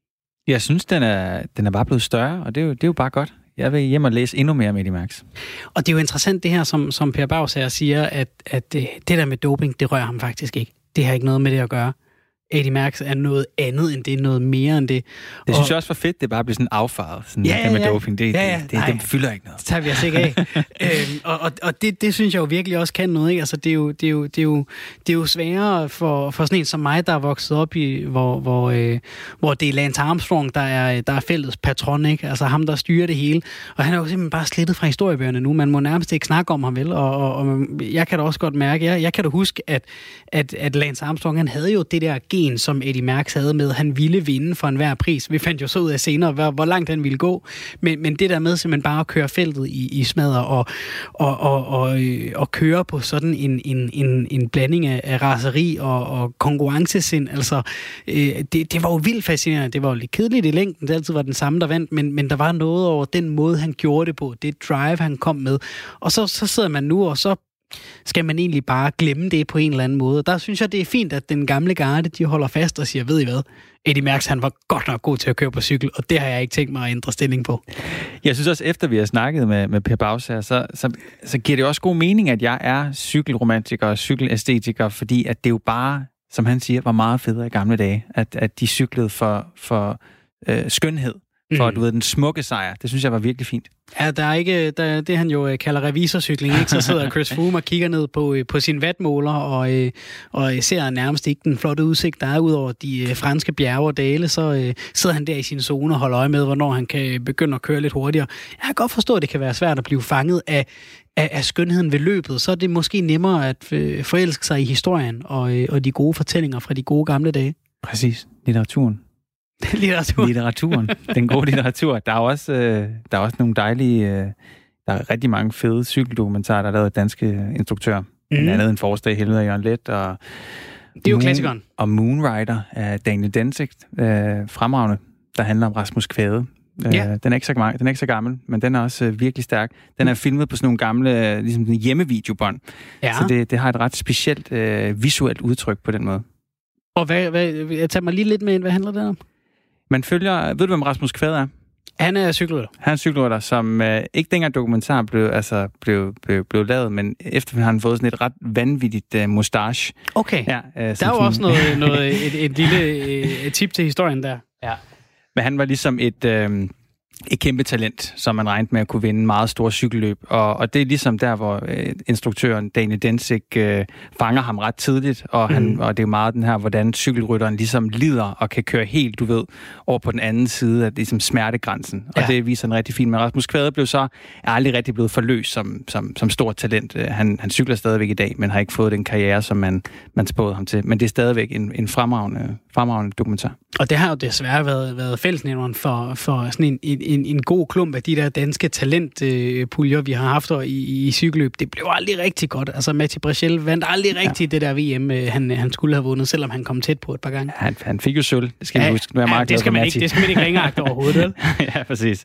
Jeg synes, den er, den er bare blevet større, og det er, jo, det er jo bare godt. Jeg vil hjem og læse endnu mere om Eddie Merckx. Og det er jo interessant det her, som, som Per Bagsager siger, at, at det der med doping, det rører ham faktisk ikke. Det har ikke noget med det at gøre. Eddie Merckx er noget andet end det, noget mere end det. Det synes og... jeg også var fedt, det bare bliver sådan affaret, sådan ja, ja, med doping. Det, ja, ja, det, det, det fylder ikke noget. Det tager vi os ikke af. øhm, og og, og det, det synes jeg jo virkelig også kan noget, ikke? Altså, det er jo, det er jo, det er jo, det er jo sværere for, for sådan en som mig, der er vokset op i, hvor, hvor, øh, hvor det er Lance Armstrong, der er, der er fældets patron, ikke? Altså ham, der styrer det hele. Og han er jo simpelthen bare slettet fra historiebøgerne nu. Man må nærmest ikke snakke om ham, vel? Og, og, og jeg kan da også godt mærke, jeg, jeg kan da huske, at, at, at Lance Armstrong, han havde jo det der gen, som Eddie Merckx havde med, han ville vinde for enhver pris. Vi fandt jo så ud af senere, hvor, hvor langt han ville gå. Men, men det der med simpelthen bare at køre feltet i, i smadder og, og, og, og, og køre på sådan en, en, en, en blanding af, af raseri og, og konkurrencesind, altså øh, det, det var jo vildt fascinerende. Det var jo lidt kedeligt i længden. Det altid var den samme, der vandt, men, men der var noget over den måde, han gjorde det på. Det drive, han kom med. Og så, så sidder man nu, og så skal man egentlig bare glemme det på en eller anden måde. Der synes jeg, det er fint, at den gamle garde, de holder fast og siger, ved I hvad? Eddie Merckx, han var godt nok god til at køre på cykel, og det har jeg ikke tænkt mig at ændre stilling på. Jeg synes også, efter vi har snakket med, med Per Bagsager, så, så, så giver det også god mening, at jeg er cykelromantiker og cykelæstetiker, fordi at det jo bare, som han siger, var meget federe i gamle dage, at, at de cyklede for, for øh, skønhed, for mm. du ved, den smukke sejr. Det synes jeg var virkelig fint. Ja, der er ikke, der, det han jo kalder revisorcykling, ikke? Så sidder Chris Froome og kigger ned på, på sin wattmåler, og, og ser nærmest ikke den flotte udsigt, der er ud over de franske bjerge og dale, så sidder han der i sin zone og holder øje med, hvornår han kan begynde at køre lidt hurtigere. Jeg kan godt forstå, at det kan være svært at blive fanget af, af, af skønheden ved løbet, så er det måske nemmere at forelske sig i historien og, og de gode fortællinger fra de gode gamle dage. Præcis. Litteraturen. Litteraturen. Litteraturen. Den gode litteratur. Der er også, øh, der er også nogle dejlige... Øh, der er rigtig mange fede cykeldokumentarer, der er lavet af danske instruktører. Mm. Blandt andet En forårsdag i helvede af Jørgen Leth. Og det er jo Moon, klassikeren. Og Moonrider af Daniel Densig, øh, fremragende, der handler om Rasmus Kvade. Ja. Øh, den, er ikke så, den er ikke så gammel, men den er også øh, virkelig stærk. Den er filmet på sådan nogle gamle øh, ligesom hjemmevideobånd. Ja. Så det, det har et ret specielt øh, visuelt udtryk på den måde. Og hvad, hvad, jeg tager mig lige lidt med ind. Hvad handler det om? Man følger... Ved du, hvem Rasmus Kvade er? Han er cykelrytter. Han er cykelrytter, som øh, ikke dengang dokumentar blev, altså, blev, blev, blev lavet, men efterfølgende har han fået sådan et ret vanvittigt øh, mustache. Okay. Ja, øh, der er jo sådan, også noget, noget, et, et lille øh, tip til historien der. Ja. Men han var ligesom et... Øh, et kæmpe talent, som man regnede med at kunne vinde meget store cykelløb. Og, og det er ligesom der, hvor øh, instruktøren Daniel Densig øh, fanger ham ret tidligt, og, han, mm. og det er meget den her, hvordan cykelrytteren ligesom lider og kan køre helt, du ved, over på den anden side af ligesom smertegrænsen. Og ja. Det viser en rigtig fint. Men Rasmus Kvade blev så aldrig rigtig blevet forløst som, som, som stort talent. Han, han cykler stadigvæk i dag, men har ikke fået den karriere, som man, man spåede ham til. Men det er stadigvæk en, en fremragende, fremragende dokumentar. Og det har jo desværre været, været fællesnævneren for, for sådan en, en, en god klump af de der danske talentpuljer, vi har haft i, i cykelløb. Det blev aldrig rigtig godt. Altså, Mathieu Brechel vandt aldrig rigtigt ja. det der V M, han, han skulle have vundet, selvom han kom tæt på et par gange. Han, han fik jo sølv. Det skal ja, vi huske. Ja, meget det, skal man ikke, det skal man ikke ringeagte overhovedet, vel? Ja, præcis.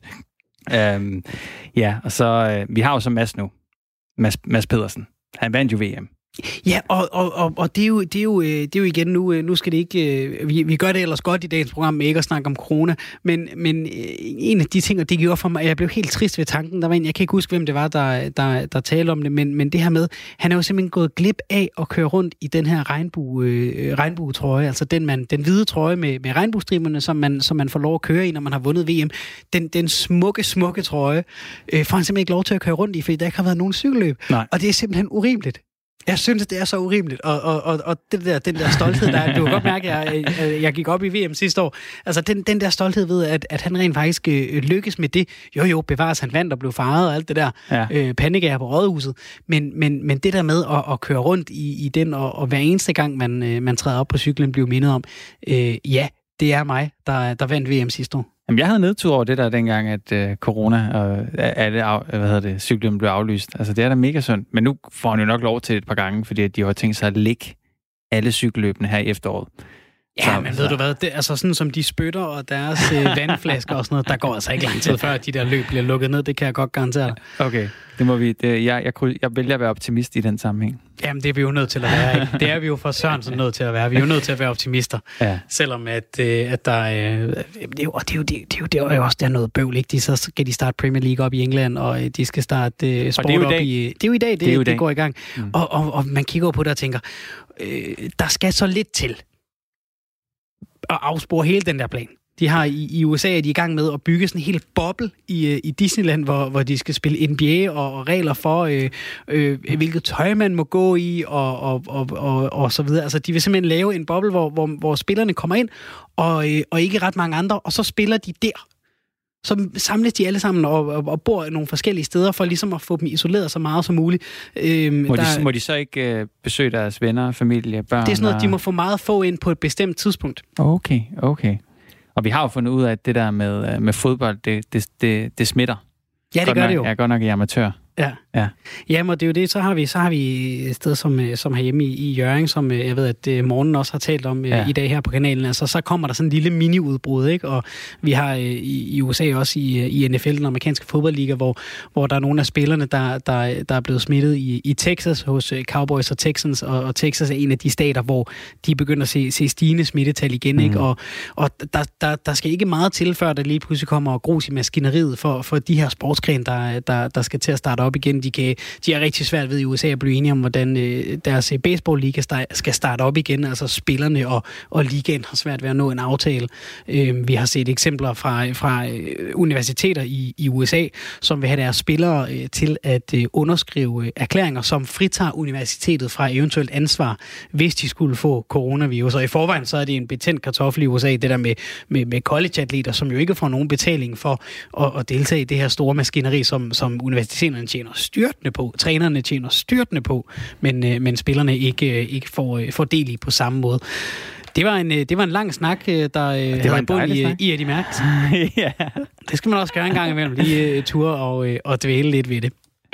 Um, ja, og så... Uh, vi har jo så Mads nu. Mads, Mads Pedersen. Han vandt jo V M. Ja, og, og, og, og det, er jo, det, er jo, det er jo igen nu, nu skal det ikke, vi, vi gør det ellers godt i dagens program med ikke at snakke om corona, men, men en af de ting, og det gjorde for mig, jeg blev helt trist ved tanken, der var en, jeg kan ikke huske, hvem det var, der, der, der talte om det, men, men det her med, han er jo simpelthen gået glip af at køre rundt i den her regnbue, øh, regnbuetrøje, altså den, man, den hvide trøje med, med regnbuestriberne, som man, som man får lov at køre i, når man har vundet V M. Den, den smukke, smukke trøje, øh, får han simpelthen ikke lov til at køre rundt i, fordi der ikke har været nogen cykelløb, Nej. og det er simpelthen urimeligt. Jeg synes, det er så urimeligt, og, og, og, og det der, den der stolthed, der du kan godt mærke, at jeg, jeg, jeg gik op i V M sidste år, altså den, den der stolthed ved, at, at han rent faktisk øh, lykkes med det, jo jo, bevares, han vandt og blev faret og alt det der, ja. øh, pandekager på Rådhuset, men, men, men det der med at, at køre rundt i, i den, og, og hver eneste gang, man, øh, man træder op på cyklen, bliver mindet om, øh, ja, det er mig, der, der vandt V M sidste år. Jamen, jeg havde nedtur over det der dengang, at øh, corona og alle af, hvad hedder det, cyklen blev aflyst. Altså, det er da mega synd. Men nu får han jo nok lov til et par gange, fordi de har tænkt sig at lægge alle cykelløbene her i efteråret. Ja, så, men så. ved du hvad, det, altså sådan som de spytter og deres øh, vandflasker og sådan noget, der går altså ikke lang tid før, de der løb bliver lukket ned, det kan jeg godt garantere. Okay, det må vi, det, jeg, jeg, jeg vælger at være optimist i den sammenhæng. Jamen, det er vi jo nødt til at være, ikke? Det er vi jo for Sørensen nødt til at være. Vi er jo nødt til at være optimister. Ja. Selvom at, øh, at der øh, det er jo, det er jo, det er jo, det er jo også der noget bøvl, ikke? De, så skal de starte Premier League op i England, og de skal starte øh, sport op i... Det er jo i dag, det, det, det dag. går i gang. Mm. Og, og, og man kigger på det og tænker, øh, der skal så lidt til at afspore hele den der plan. De har i, i U S A er de i gang med at bygge sådan en hel boble i, i Disneyland, hvor, hvor de skal spille N B A og, og regler for, øh, øh, hvilket tøj man må gå i og, og, og, og, og så videre. Altså, de vil simpelthen lave en boble, hvor, hvor, hvor spillerne kommer ind, og, øh, og ikke ret mange andre, og så spiller de der. Så samles de alle sammen og, og, og bor nogle forskellige steder, for ligesom at få dem isoleret så meget som muligt. Øhm, må, de, der, må de så ikke øh, besøge deres venner, familie, børn? Det er sådan noget, og... de må få meget få ind på et bestemt tidspunkt. Okay, okay. Og vi har jo fundet ud af, at det der med, med fodbold, det, det, det, det smitter. Ja, det godt gør nok, det jo. Jeg er godt nok i amatør. Ja. Ja. Jamen, og det er jo det, så har vi, så har vi et sted som, som herhjemme i, i Hjørring, som jeg ved, at Morten også har talt om ja. i dag her på kanalen. Altså, så kommer der sådan en lille mini-udbrud, ikke? Og vi har i, i U S A også i, i N F L, den amerikanske fodboldliga, hvor, hvor der er nogle af spillerne, der, der, der er blevet smittet i, i Texas hos Cowboys og Texans, og, og Texas er en af de stater, hvor de begynder at se, se stigende smittetal igen, mm. ikke? Og, og der, der, der skal ikke meget til, før der lige pludselig kommer og grus i maskineriet for, for de her sportsgrene, der, der, der skal til at starte op igen. De, kan, de er rigtig svært ved i U S A at blive enige om, hvordan øh, deres baseball-liga skal starte op igen. Altså spillerne og, og ligaen har svært ved at nå en aftale. Øh, vi har set eksempler fra, fra øh, universiteter i, i U S A, som vil have deres spillere øh, til at øh, underskrive øh, erklæringer, som fritager universitetet fra eventuelt ansvar, hvis de skulle få coronavirus. Og i forvejen så er det en betændt kartoffel i U S A, det der med, med, med college-atleter, som jo ikke får nogen betaling for at, at deltage i det her store maskineri, som, som universiteterne tjener styrtende på. Trænerne tjener styrtende på, men, øh, men spillerne ikke, øh, ikke får, øh, får del i på samme måde. Det var en, øh, det var en lang snak, der øh, havde bund i, i Eddie Merckx. Ja. Det skal man også gøre en gang imellem, lige øh, ture og, øh, og dvæle lidt ved det.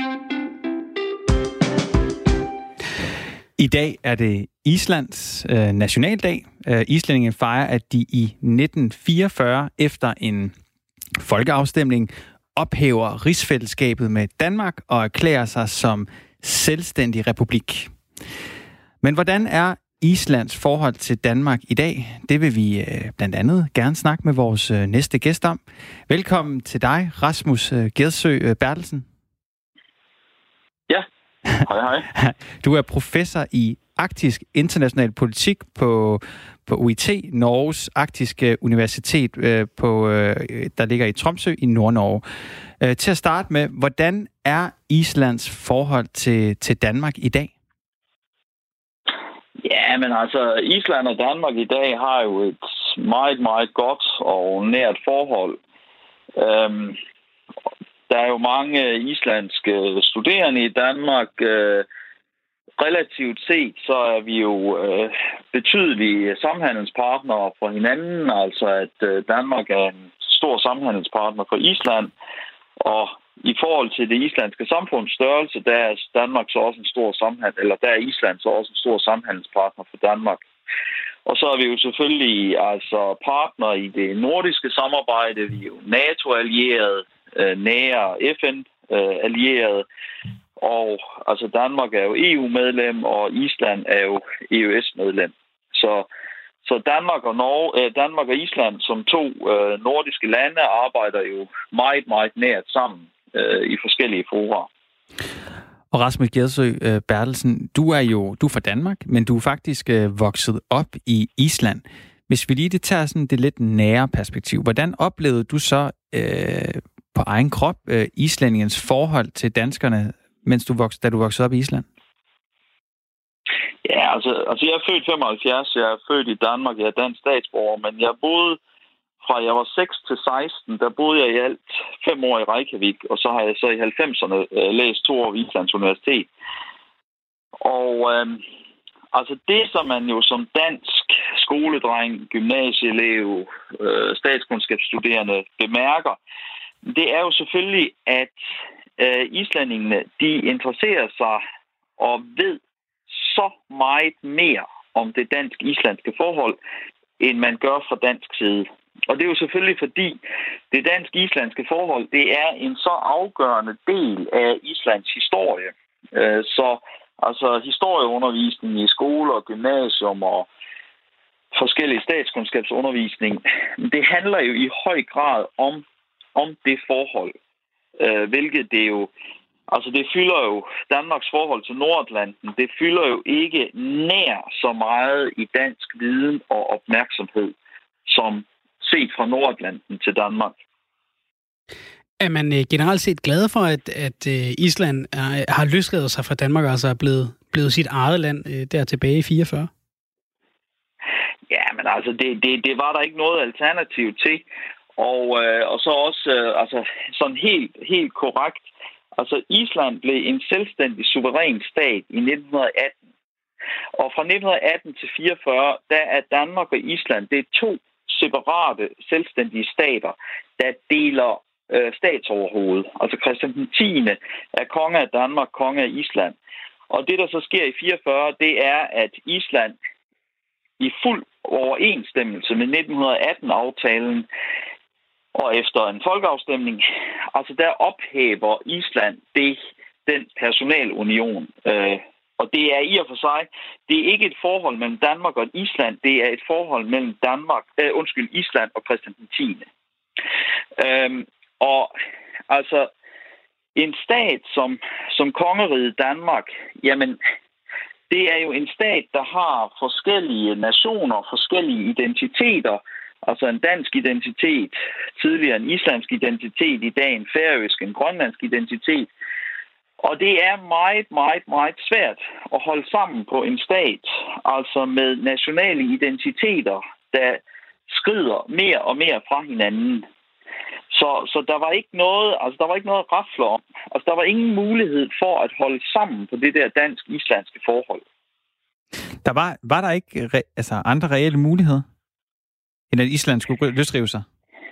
I dag er det Islands øh, nationaldag. Øh, islændingen fejrer, at de i nitten fireogfyrre efter en folkeafstemning ophæver rigsfællesskabet med Danmark og erklærer sig som selvstændig republik. Men hvordan er Islands forhold til Danmark i dag? Det vil vi øh, blandt andet gerne snakke med vores øh, næste gæst om. Velkommen til dig, Rasmus øh, Gersø øh, Bertelsen. Ja, hej hej. Du er professor i arktisk international politik på, på U I T, Norges Arktiske Universitet, øh, på, øh, der ligger i Tromsø i Nord-Norge. Øh, til at starte med, hvordan er Islands forhold til, til Danmark i dag? Ja, men altså, Island og Danmark i dag har jo et meget, meget godt og nært forhold. Øhm, der er jo mange islandske studerende i Danmark. Øh, relativt set, så er vi jo øh, betydelige samhandelspartnere for hinanden. Altså, at øh, Danmark er en stor samhandelspartner for Island. Og i forhold til det islandske samfunds størrelse, der er Danmark så også en stor samhandel, eller der er Island så også en stor samhandelspartner for Danmark. Og så er vi jo selvfølgelig altså partner i det nordiske samarbejde. Vi er jo NATO-allierede, nære F N-allierede. Og altså Danmark er jo E U-medlem, og Island er jo E Ø S-medlem. Så, så Danmark og Norge, Danmark og Island som to øh, nordiske lande arbejder jo meget, meget nært sammen øh, i forskellige fora. Og Rasmus Gjedsø øh, Bertelsen, du er jo du er fra Danmark, men du er faktisk øh, vokset op i Island. Hvis vi lige det tager sådan det lidt nære perspektiv, hvordan oplevede du så øh, på egen krop øh, islændingens forhold til danskerne, mens du voksede, da du voksede op i Island? Ja, altså, altså jeg er født femoghalvfjerds, jeg er født i Danmark, jeg er dansk statsborger, men jeg boede fra jeg var seks til seksten, der boede jeg i alt fem år i Reykjavik, og så har jeg så i halvfemserne øh, læst to år ved Islands Universitet. Og øh, altså det, som man jo som dansk skoledreng, gymnasieelev, øh, statskundskabsstuderende bemærker, det er jo selvfølgelig, at øh, islændingene, de interesserer sig og ved så meget mere om det dansk-islandske forhold, end man gør fra dansk side. Og det er jo selvfølgelig fordi, det dansk-islandske forhold, det er en så afgørende del af Islands historie. Øh, så altså historieundervisning i skole og gymnasium og forskellige statskundskabsundervisning, det handler jo i høj grad om, om det forhold, øh, hvilket det jo, altså det fylder jo Danmarks forhold til Nordatlanten, det fylder jo ikke nær så meget i dansk viden og opmærksomhed, som set fra Nordatlanten til Danmark. Er man generelt set glad for, at, at Island er, har løsredet sig fra Danmark, altså er blevet, blevet sit eget land der tilbage i fireogfyrre? Ja, men altså, det, det, det var der ikke noget alternativ til. Og, øh, og så også øh, altså, sådan helt, helt korrekt. Altså, Island blev en selvstændig suveræn stat i nitten atten. Og fra nitten atten til fireogfyrre, der er Danmark og Island, det er to separate selvstændige stater, der deler øh, statsoverhovedet. Altså Christian den tiende er konge af Danmark, konge af Island. Og det, der så sker i fireogfyrre, det er, at Island i fuld overensstemmelse med nitten atten-aftalen og efter en folkeafstemning, altså der ophæver Island det, den personalunion. Øh, og det er i og for sig, det er ikke et forhold mellem Danmark og Island, det er et forhold mellem Danmark, øh, undskyld, Island og Christian den tiende. Øhm, og altså en stat som, som kongeriget Danmark, jamen det er jo en stat, der har forskellige nationer, forskellige identiteter, altså en dansk identitet, tidligere en islandsk identitet, i dag en færøsk, en grønlandsk identitet. Og det er meget, meget, meget svært at holde sammen på en stat, altså med nationale identiteter, der skrider mere og mere fra hinanden. Så, så der var ikke noget, altså der var ikke noget at rafle om. Altså der var ingen mulighed for at holde sammen på det der dansk-islandske forhold. Der var, var der ikke re, altså andre reelle muligheder, end at Island skulle løsrive sig?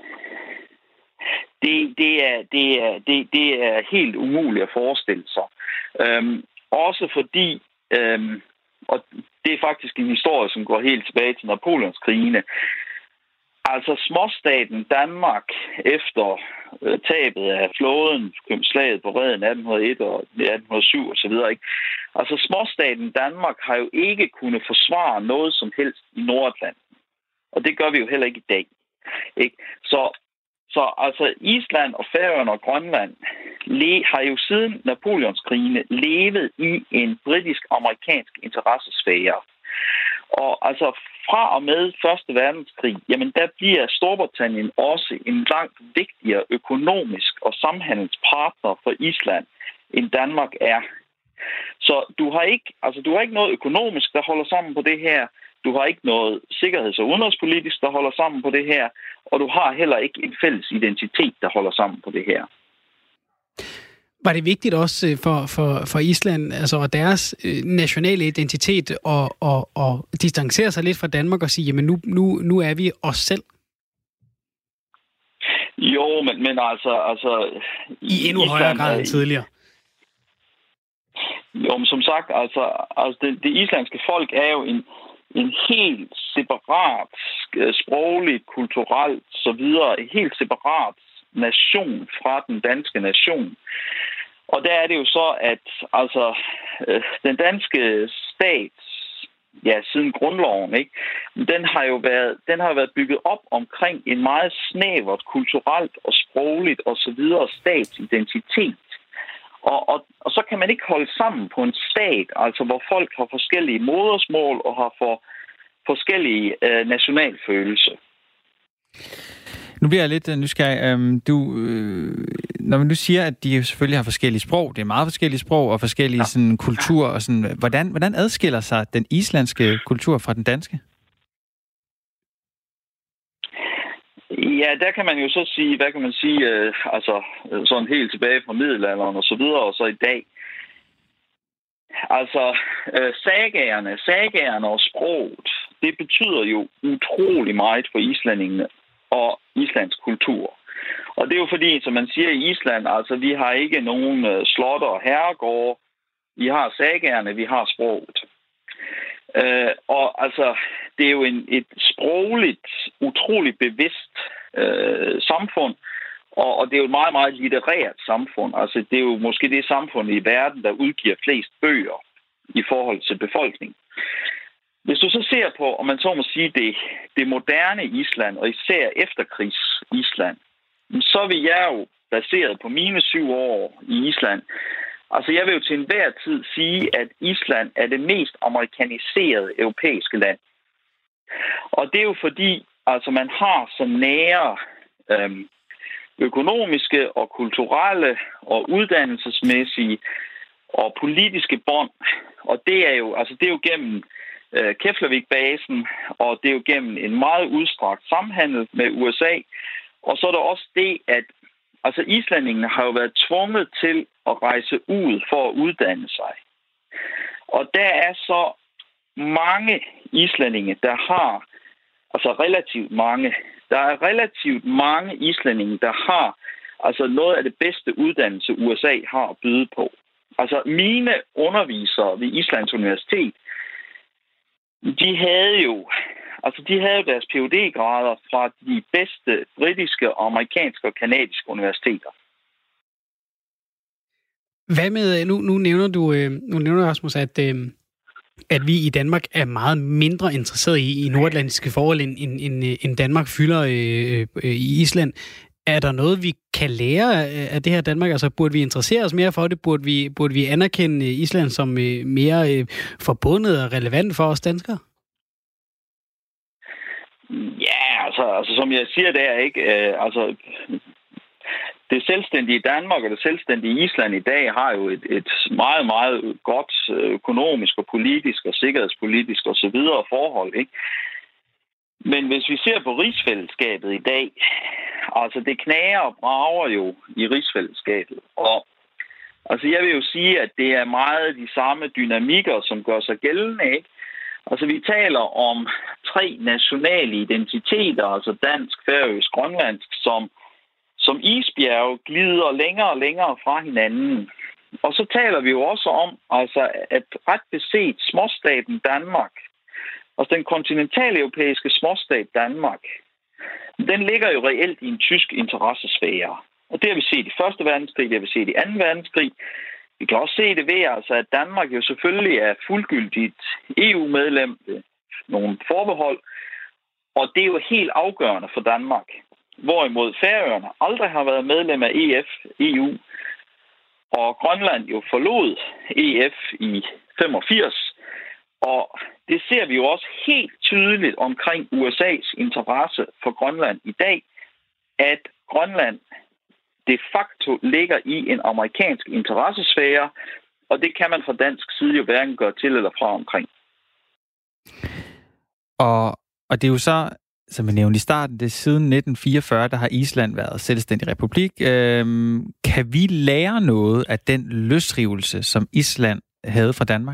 Det, det, er, det, er, det, det er helt umuligt at forestille sig. Øhm, også fordi, øhm, og det er faktisk en historie, som går helt tilbage til Napoleonskrigene. Altså småstaten Danmark efter øh, tabet af flåden, slaget på Reden atten hundrede og en og atten hundrede og syv og så videre, ikke? Altså småstaten Danmark har jo ikke kunnet forsvare noget som helst i Nordatlanten. Og det gør vi jo heller ikke i dag. Ikke? Så, så altså Island og Færøerne og Grønland le, har jo siden Napoleonskrigene levet i en britisk-amerikansk interessesfære. Og altså fra og med første verdenskrig, jamen der bliver Storbritannien også en langt vigtigere økonomisk og samhandelspartner for Island, end Danmark er. Så du har ikke, altså du har ikke noget økonomisk, der holder sammen på det her. Du har ikke noget sikkerheds- og udenrigspolitisk, der holder sammen på det her. Og du har heller ikke en fælles identitet, der holder sammen på det her. Var det vigtigt også for, for, for Island, altså og deres nationale identitet, og, og, og distancere sig lidt fra Danmark og sige, jamen nu, nu, nu er vi os selv? Jo, men, men altså... altså I endnu Island, højere grad end tidligere. Jo, men som sagt, altså, altså det, det islandske folk er jo en, en helt separat, sprogligt, kulturelt, så videre, en helt separat nation fra den danske nation. Og der er det jo så, at altså, øh, den danske stat, ja, siden grundloven, ikke, den har jo været, den har været bygget op omkring en meget snævert, kulturelt og sprogligt og så videre statsidentitet. Og, og, og så kan man ikke holde sammen på en stat, altså hvor folk har forskellige modersmål og har for forskellige øh, nationalfølelse. Nu bliver jeg lidt nysgerrig. Du, øh, når man nu siger, at de selvfølgelig har forskellige sprog, det er meget forskellige sprog og forskellige ja. sådan, kulturer, og sådan, hvordan, hvordan adskiller sig den islandske kultur fra den danske? Ja, der kan man jo så sige, hvad kan man sige, øh, altså sådan helt tilbage fra middelalderen og så videre, og så i dag. Altså, øh, sagaerne, sagaerne og sproget, det betyder jo utrolig meget for islændingene og Islands kultur. Og det er jo fordi, som man siger i Island, altså vi har ikke nogen øh, slotter og herregårde. Vi har sagaerne, vi har sproget. Øh, og altså, det er jo en, et sprogligt, utroligt bevidst øh, samfund. Og, og det er jo et meget, meget litterært samfund. Altså, det er jo måske det samfund i verden, der udgiver flest bøger i forhold til befolkningen. Hvis du så ser på, om man så må sige, det, det moderne Island, og især efterkrigs Island, så vil jeg jo, baseret på mine syv år i Island, altså jeg vil jo til enhver tid sige, at Island er det mest amerikaniserede europæiske land. Og det er jo fordi, altså man har så nære øhm, økonomiske og kulturelle og uddannelsesmæssige og politiske bånd. Og det er jo, altså det er jo gennem øh, Keflavik-basen, og det er jo gennem en meget udstrakt samhandel med U S A. Og så er der også det, at altså islændingene har jo været tvunget til at rejse ud for at uddanne sig. Og der er så mange islændinge, der har, altså relativt mange, der er relativt mange islændinge, der har altså noget af det bedste uddannelse, U S A har at byde på. Altså mine undervisere ved Islands Universitet, de havde jo, altså de havde deres P H D-grader fra de bedste britiske, amerikanske og kanadiske universiteter. Hvad med, nu, nu nævner du, nu nævner Rasmus, at, at vi i Danmark er meget mindre interesseret i, i nordatlantiske forhold, end, end, end Danmark fylder øh, i Island. Er der noget, vi kan lære af det her Danmark? Altså, burde vi interessere os mere for det? Burde vi, burde vi anerkende Island som mere øh, forbundet og relevant for os danskere? Ja, altså, altså som jeg siger der, ikke? Øh, altså, det selvstændige Danmark og det selvstændige Island i dag har jo et, et meget, meget godt økonomisk og politisk og sikkerhedspolitisk og så videre forhold, ikke? Men hvis vi ser på rigsfællesskabet i dag, altså det knager og brager jo i rigsfællesskabet. Og altså jeg vil jo sige, at det er meget de samme dynamikker, som gør sig gældende, ikke? Altså vi taler om tre nationale identiteter, altså dansk, færøsk, grønlandsk, som, som isbjerge glider længere og længere fra hinanden. Og så taler vi jo også om, altså, at ret beset småstaten Danmark, altså den kontinentale europæiske småstat Danmark, den ligger jo reelt i en tysk interessesfære. Og det har vi set i første verdenskrig, det har vi set i anden verdenskrig. Vi kan også se det ved, altså, at Danmark jo selvfølgelig er fuldgyldigt E U-medlem med nogle forbehold, og det er jo helt afgørende for Danmark. Hvorimod Færøerne aldrig har været medlem af E F, E U, og Grønland jo forlod E F i femogfirs. Og det ser vi jo også helt tydeligt omkring U S A's interesse for Grønland i dag, at Grønland de facto ligger i en amerikansk interessesfære, og det kan man fra dansk side jo hverken gøre til eller fra omkring. Og, og det er jo så, som jeg nævnte i starten, det er siden nitten fireogfyrre, der har Island været selvstændig republik. Øhm, kan vi lære noget af den løsrivelse, som Island havde fra Danmark?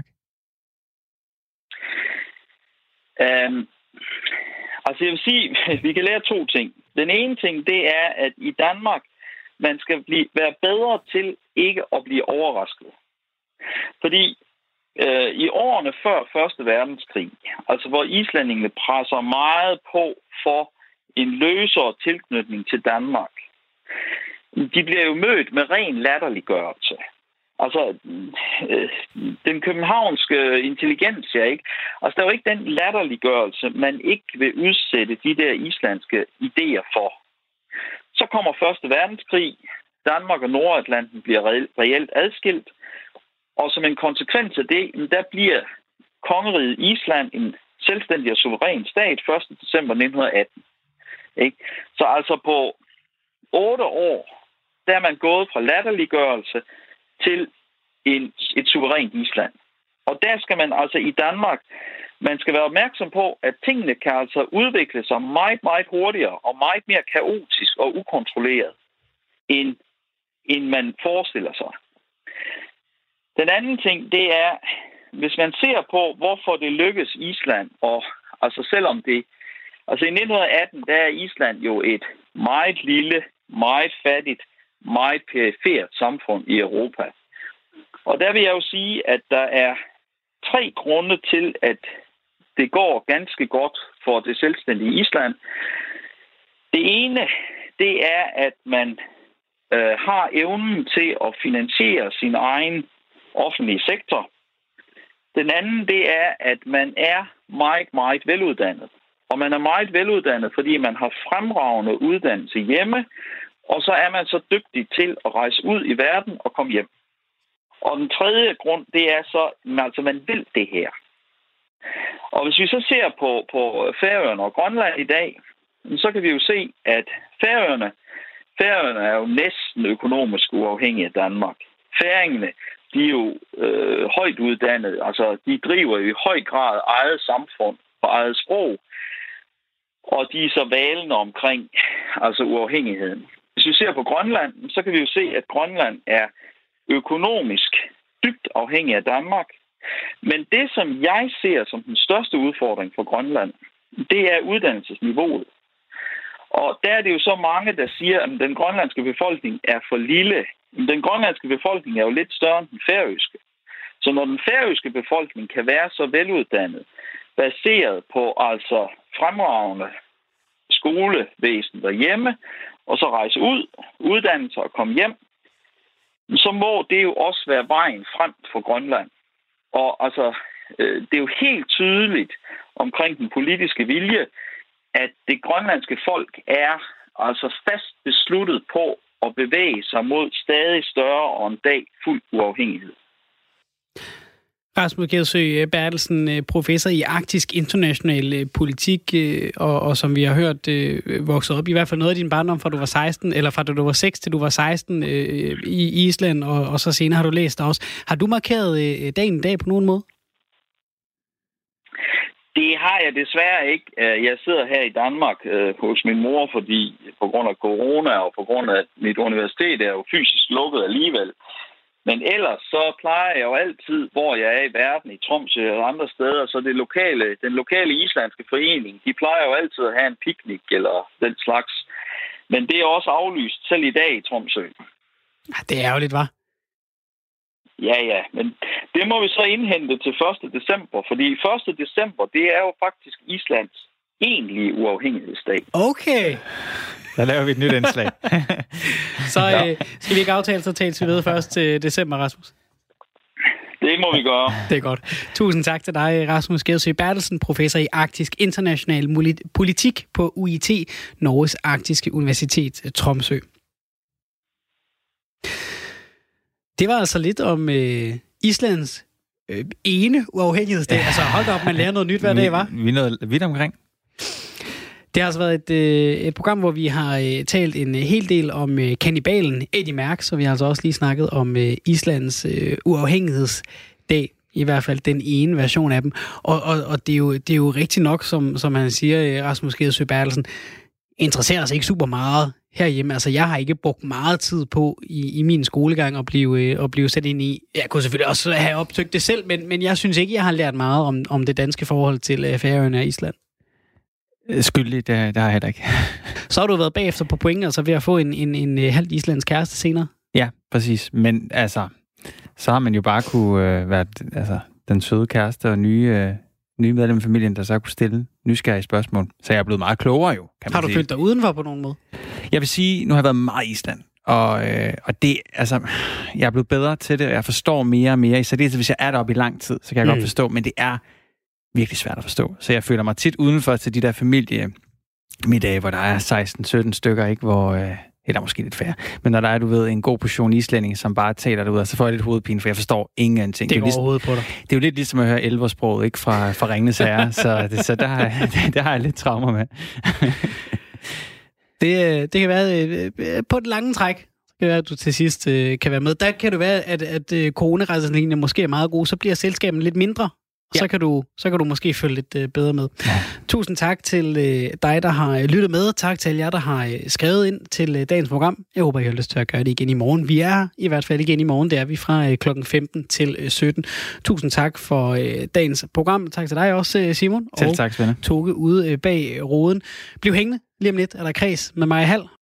Um, altså jeg vil sige, vi kan lære to ting. Den ene ting, det er, at i Danmark, man skal blive, være bedre til ikke at blive overrasket. Fordi øh, i årene før første verdenskrig, altså hvor islændingene presser meget på for en løsere tilknytning til Danmark, de bliver jo mødt med ren latterliggørelse. Altså, øh, den københavnske intelligens, ja, ikke? Altså, der er jo ikke den latterliggørelse, man ikke vil udsætte de der islandske idéer for. Så kommer Første Verdenskrig. Danmark og Nordatlanten bliver reelt adskilt. Og som en konsekvens af det, der bliver kongeriget Island en selvstændig og suveræn stat første december nitten atten. Ikke? Så altså på otte år, der er man gået fra latterliggørelse til en, et suverænt Island. Og der skal man altså i Danmark, man skal være opmærksom på, at tingene kan altså udvikle sig meget, meget hurtigere og meget mere kaotisk og ukontrolleret, end, end man forestiller sig. Den anden ting, det er, hvis man ser på, hvorfor det lykkes Island, og altså selvom det, altså i nitten atten, der er Island jo et meget lille, meget fattigt, meget perifert samfund i Europa. Og der vil jeg jo sige, at der er tre grunde til, at det går ganske godt for det selvstændige Island. Det ene, det er, at man øh, har evnen til at finansiere sin egen offentlige sektor. Den anden, det er, at man er meget, meget veluddannet. Og man er meget veluddannet, fordi man har fremragende uddannelse hjemme, og så er man så dygtig til at rejse ud i verden og komme hjem. Og den tredje grund, det er så, at altså, man vil det her. Og hvis vi så ser på, på Færøerne og Grønland i dag, så kan vi jo se, at Færøerne, Færøerne er jo næsten økonomisk uafhængige af Danmark. Færingene, de er jo øh, højt uddannede, altså de driver jo i høj grad eget samfund og eget sprog, og de er så valende omkring altså uafhængigheden. Hvis vi ser på Grønland, så kan vi jo se, at Grønland er økonomisk dybt afhængig af Danmark. Men det, som jeg ser som den største udfordring for Grønland, det er uddannelsesniveauet. Og der er det jo så mange, der siger, at den grønlandske befolkning er for lille. Men den grønlandske befolkning er jo lidt større end den færøske. Så når den færøske befolkning kan være så veluddannet, baseret på altså fremragende skolevæsen derhjemme, og så rejse ud, uddanne sig og komme hjem, så må det jo også være vejen frem for Grønland. Og altså, det er jo helt tydeligt omkring den politiske vilje, at det grønlandske folk er altså fast besluttet på at bevæge sig mod stadig større og en dag fuld uafhængighed. Rasmus Gjedsø Bertelsen, professor i arktisk international politik, og, og som vi har hørt, vokset op i hvert fald noget af din barndom, fra du var seksten, eller fra du var seks til du var seksten i Island, og, og så senere har du læst også. Har du markeret dagen i dag på nogen måde? Det har jeg desværre ikke. Jeg sidder her i Danmark hos min mor, fordi på grund af corona og på grund af mit universitet er jo fysisk lukket alligevel. Men ellers så plejer jeg jo altid, hvor jeg er i verden, i Tromsø og andre steder, så det lokale, den lokale islandske forening, de plejer jo altid at have en piknik eller den slags. Men det er også aflyst selv i dag i Tromsø. Det er jo lidt, hva'? Ja, ja, men det må vi så indhente til første december, fordi første december, det er jo faktisk Islands egentlige uafhængighedsdag. Okay. Der laver vi et nyt indslag. Så øh, skal vi ikke aftale, så tales vi ved først til december, Rasmus? Det må vi gøre. Det er godt. Tusind tak til dig, Rasmus Gjedsø Bertelsen, professor i arktisk international politik på U I T, Norges Arktiske Universitet, Tromsø. Det var altså lidt om øh, Islands øh, ene uafhængighedsdag. Altså hold op, man lærer noget nyt hver dag, hva'? Vi er noget vidt omkring. Det har altså været et, øh, et program, hvor vi har øh, talt en øh, hel del om øh, kannibalen Eddie Mærk, så vi har altså også lige snakket om øh, Islands øh, uafhængighedsdag, i hvert fald den ene version af dem. Og, og, og det, er jo, det er jo rigtigt nok, som, som han siger, Rasmus Gjedsø Bertelsen, interesserer sig ikke super meget herhjemme. Altså, jeg har ikke brugt meget tid på i, i min skolegang at blive, øh, at blive sat ind i. Jeg kunne selvfølgelig også have optøgt det selv, men, men jeg synes ikke, jeg har lært meget om, om det danske forhold til øh, Færøerne og Island. Skyldig, det, det har jeg heller ikke. Så har du været bagefter på point, altså ved at få en, en, en, en halvt islandsk kæreste senere? Ja, præcis. Men altså, så har man jo bare kunne øh, være altså, den søde kæreste og nye, øh, nye medlem af familien, der så kunne stille nysgerrige spørgsmål. Så jeg er blevet meget klogere jo, kan man Har du sige. følt dig udenfor på nogen måde? Jeg vil sige, nu har jeg været meget i Island. Og, øh, og det, altså, jeg er blevet bedre til det, og jeg forstår mere og mere. I særdeleshed, hvis jeg er deroppe i lang tid, så kan jeg mm. godt forstå, men det er virkelig svært at forstå. Så jeg føler mig tit udenfor til de der familiemiddage, hvor der er seksten sytten stykker, ikke, hvor... Øh, eller måske lidt færre. Men når der er, du ved, en god portion islænding, som bare taler derud, så får jeg lidt hovedpine, for jeg forstår ingenting. Det går ligesom, overhovedet på dig. Det er jo lidt ligesom at høre elversproget, ikke, fra, fra Ringenes Herre, så, det, så der, har, det, der har jeg lidt traumer med. det, det kan være øh, på et lange træk, kan det være, at du til sidst øh, kan være med. Der kan det være, at, at øh, coronarejselinjen måske er meget god, så bliver selskabet lidt mindre. Ja. Så, kan du, så kan du måske følge lidt øh, bedre med. Ja. Tusind tak til øh, dig, der har lyttet med. Tak til alle jer, der har øh, skrevet ind til øh, dagens program. Jeg håber, I har lyst til at gøre det igen i morgen. Vi er i hvert fald igen i morgen. Det er vi fra øh, klokken femten til øh, sytten. Tusind tak for øh, dagens program. Tak til dig også, øh, Simon. Selv tak, Svende. Og Toge ude øh, bag roden. Bliv hængende. Lige om lidt er der kreds med mig i halv.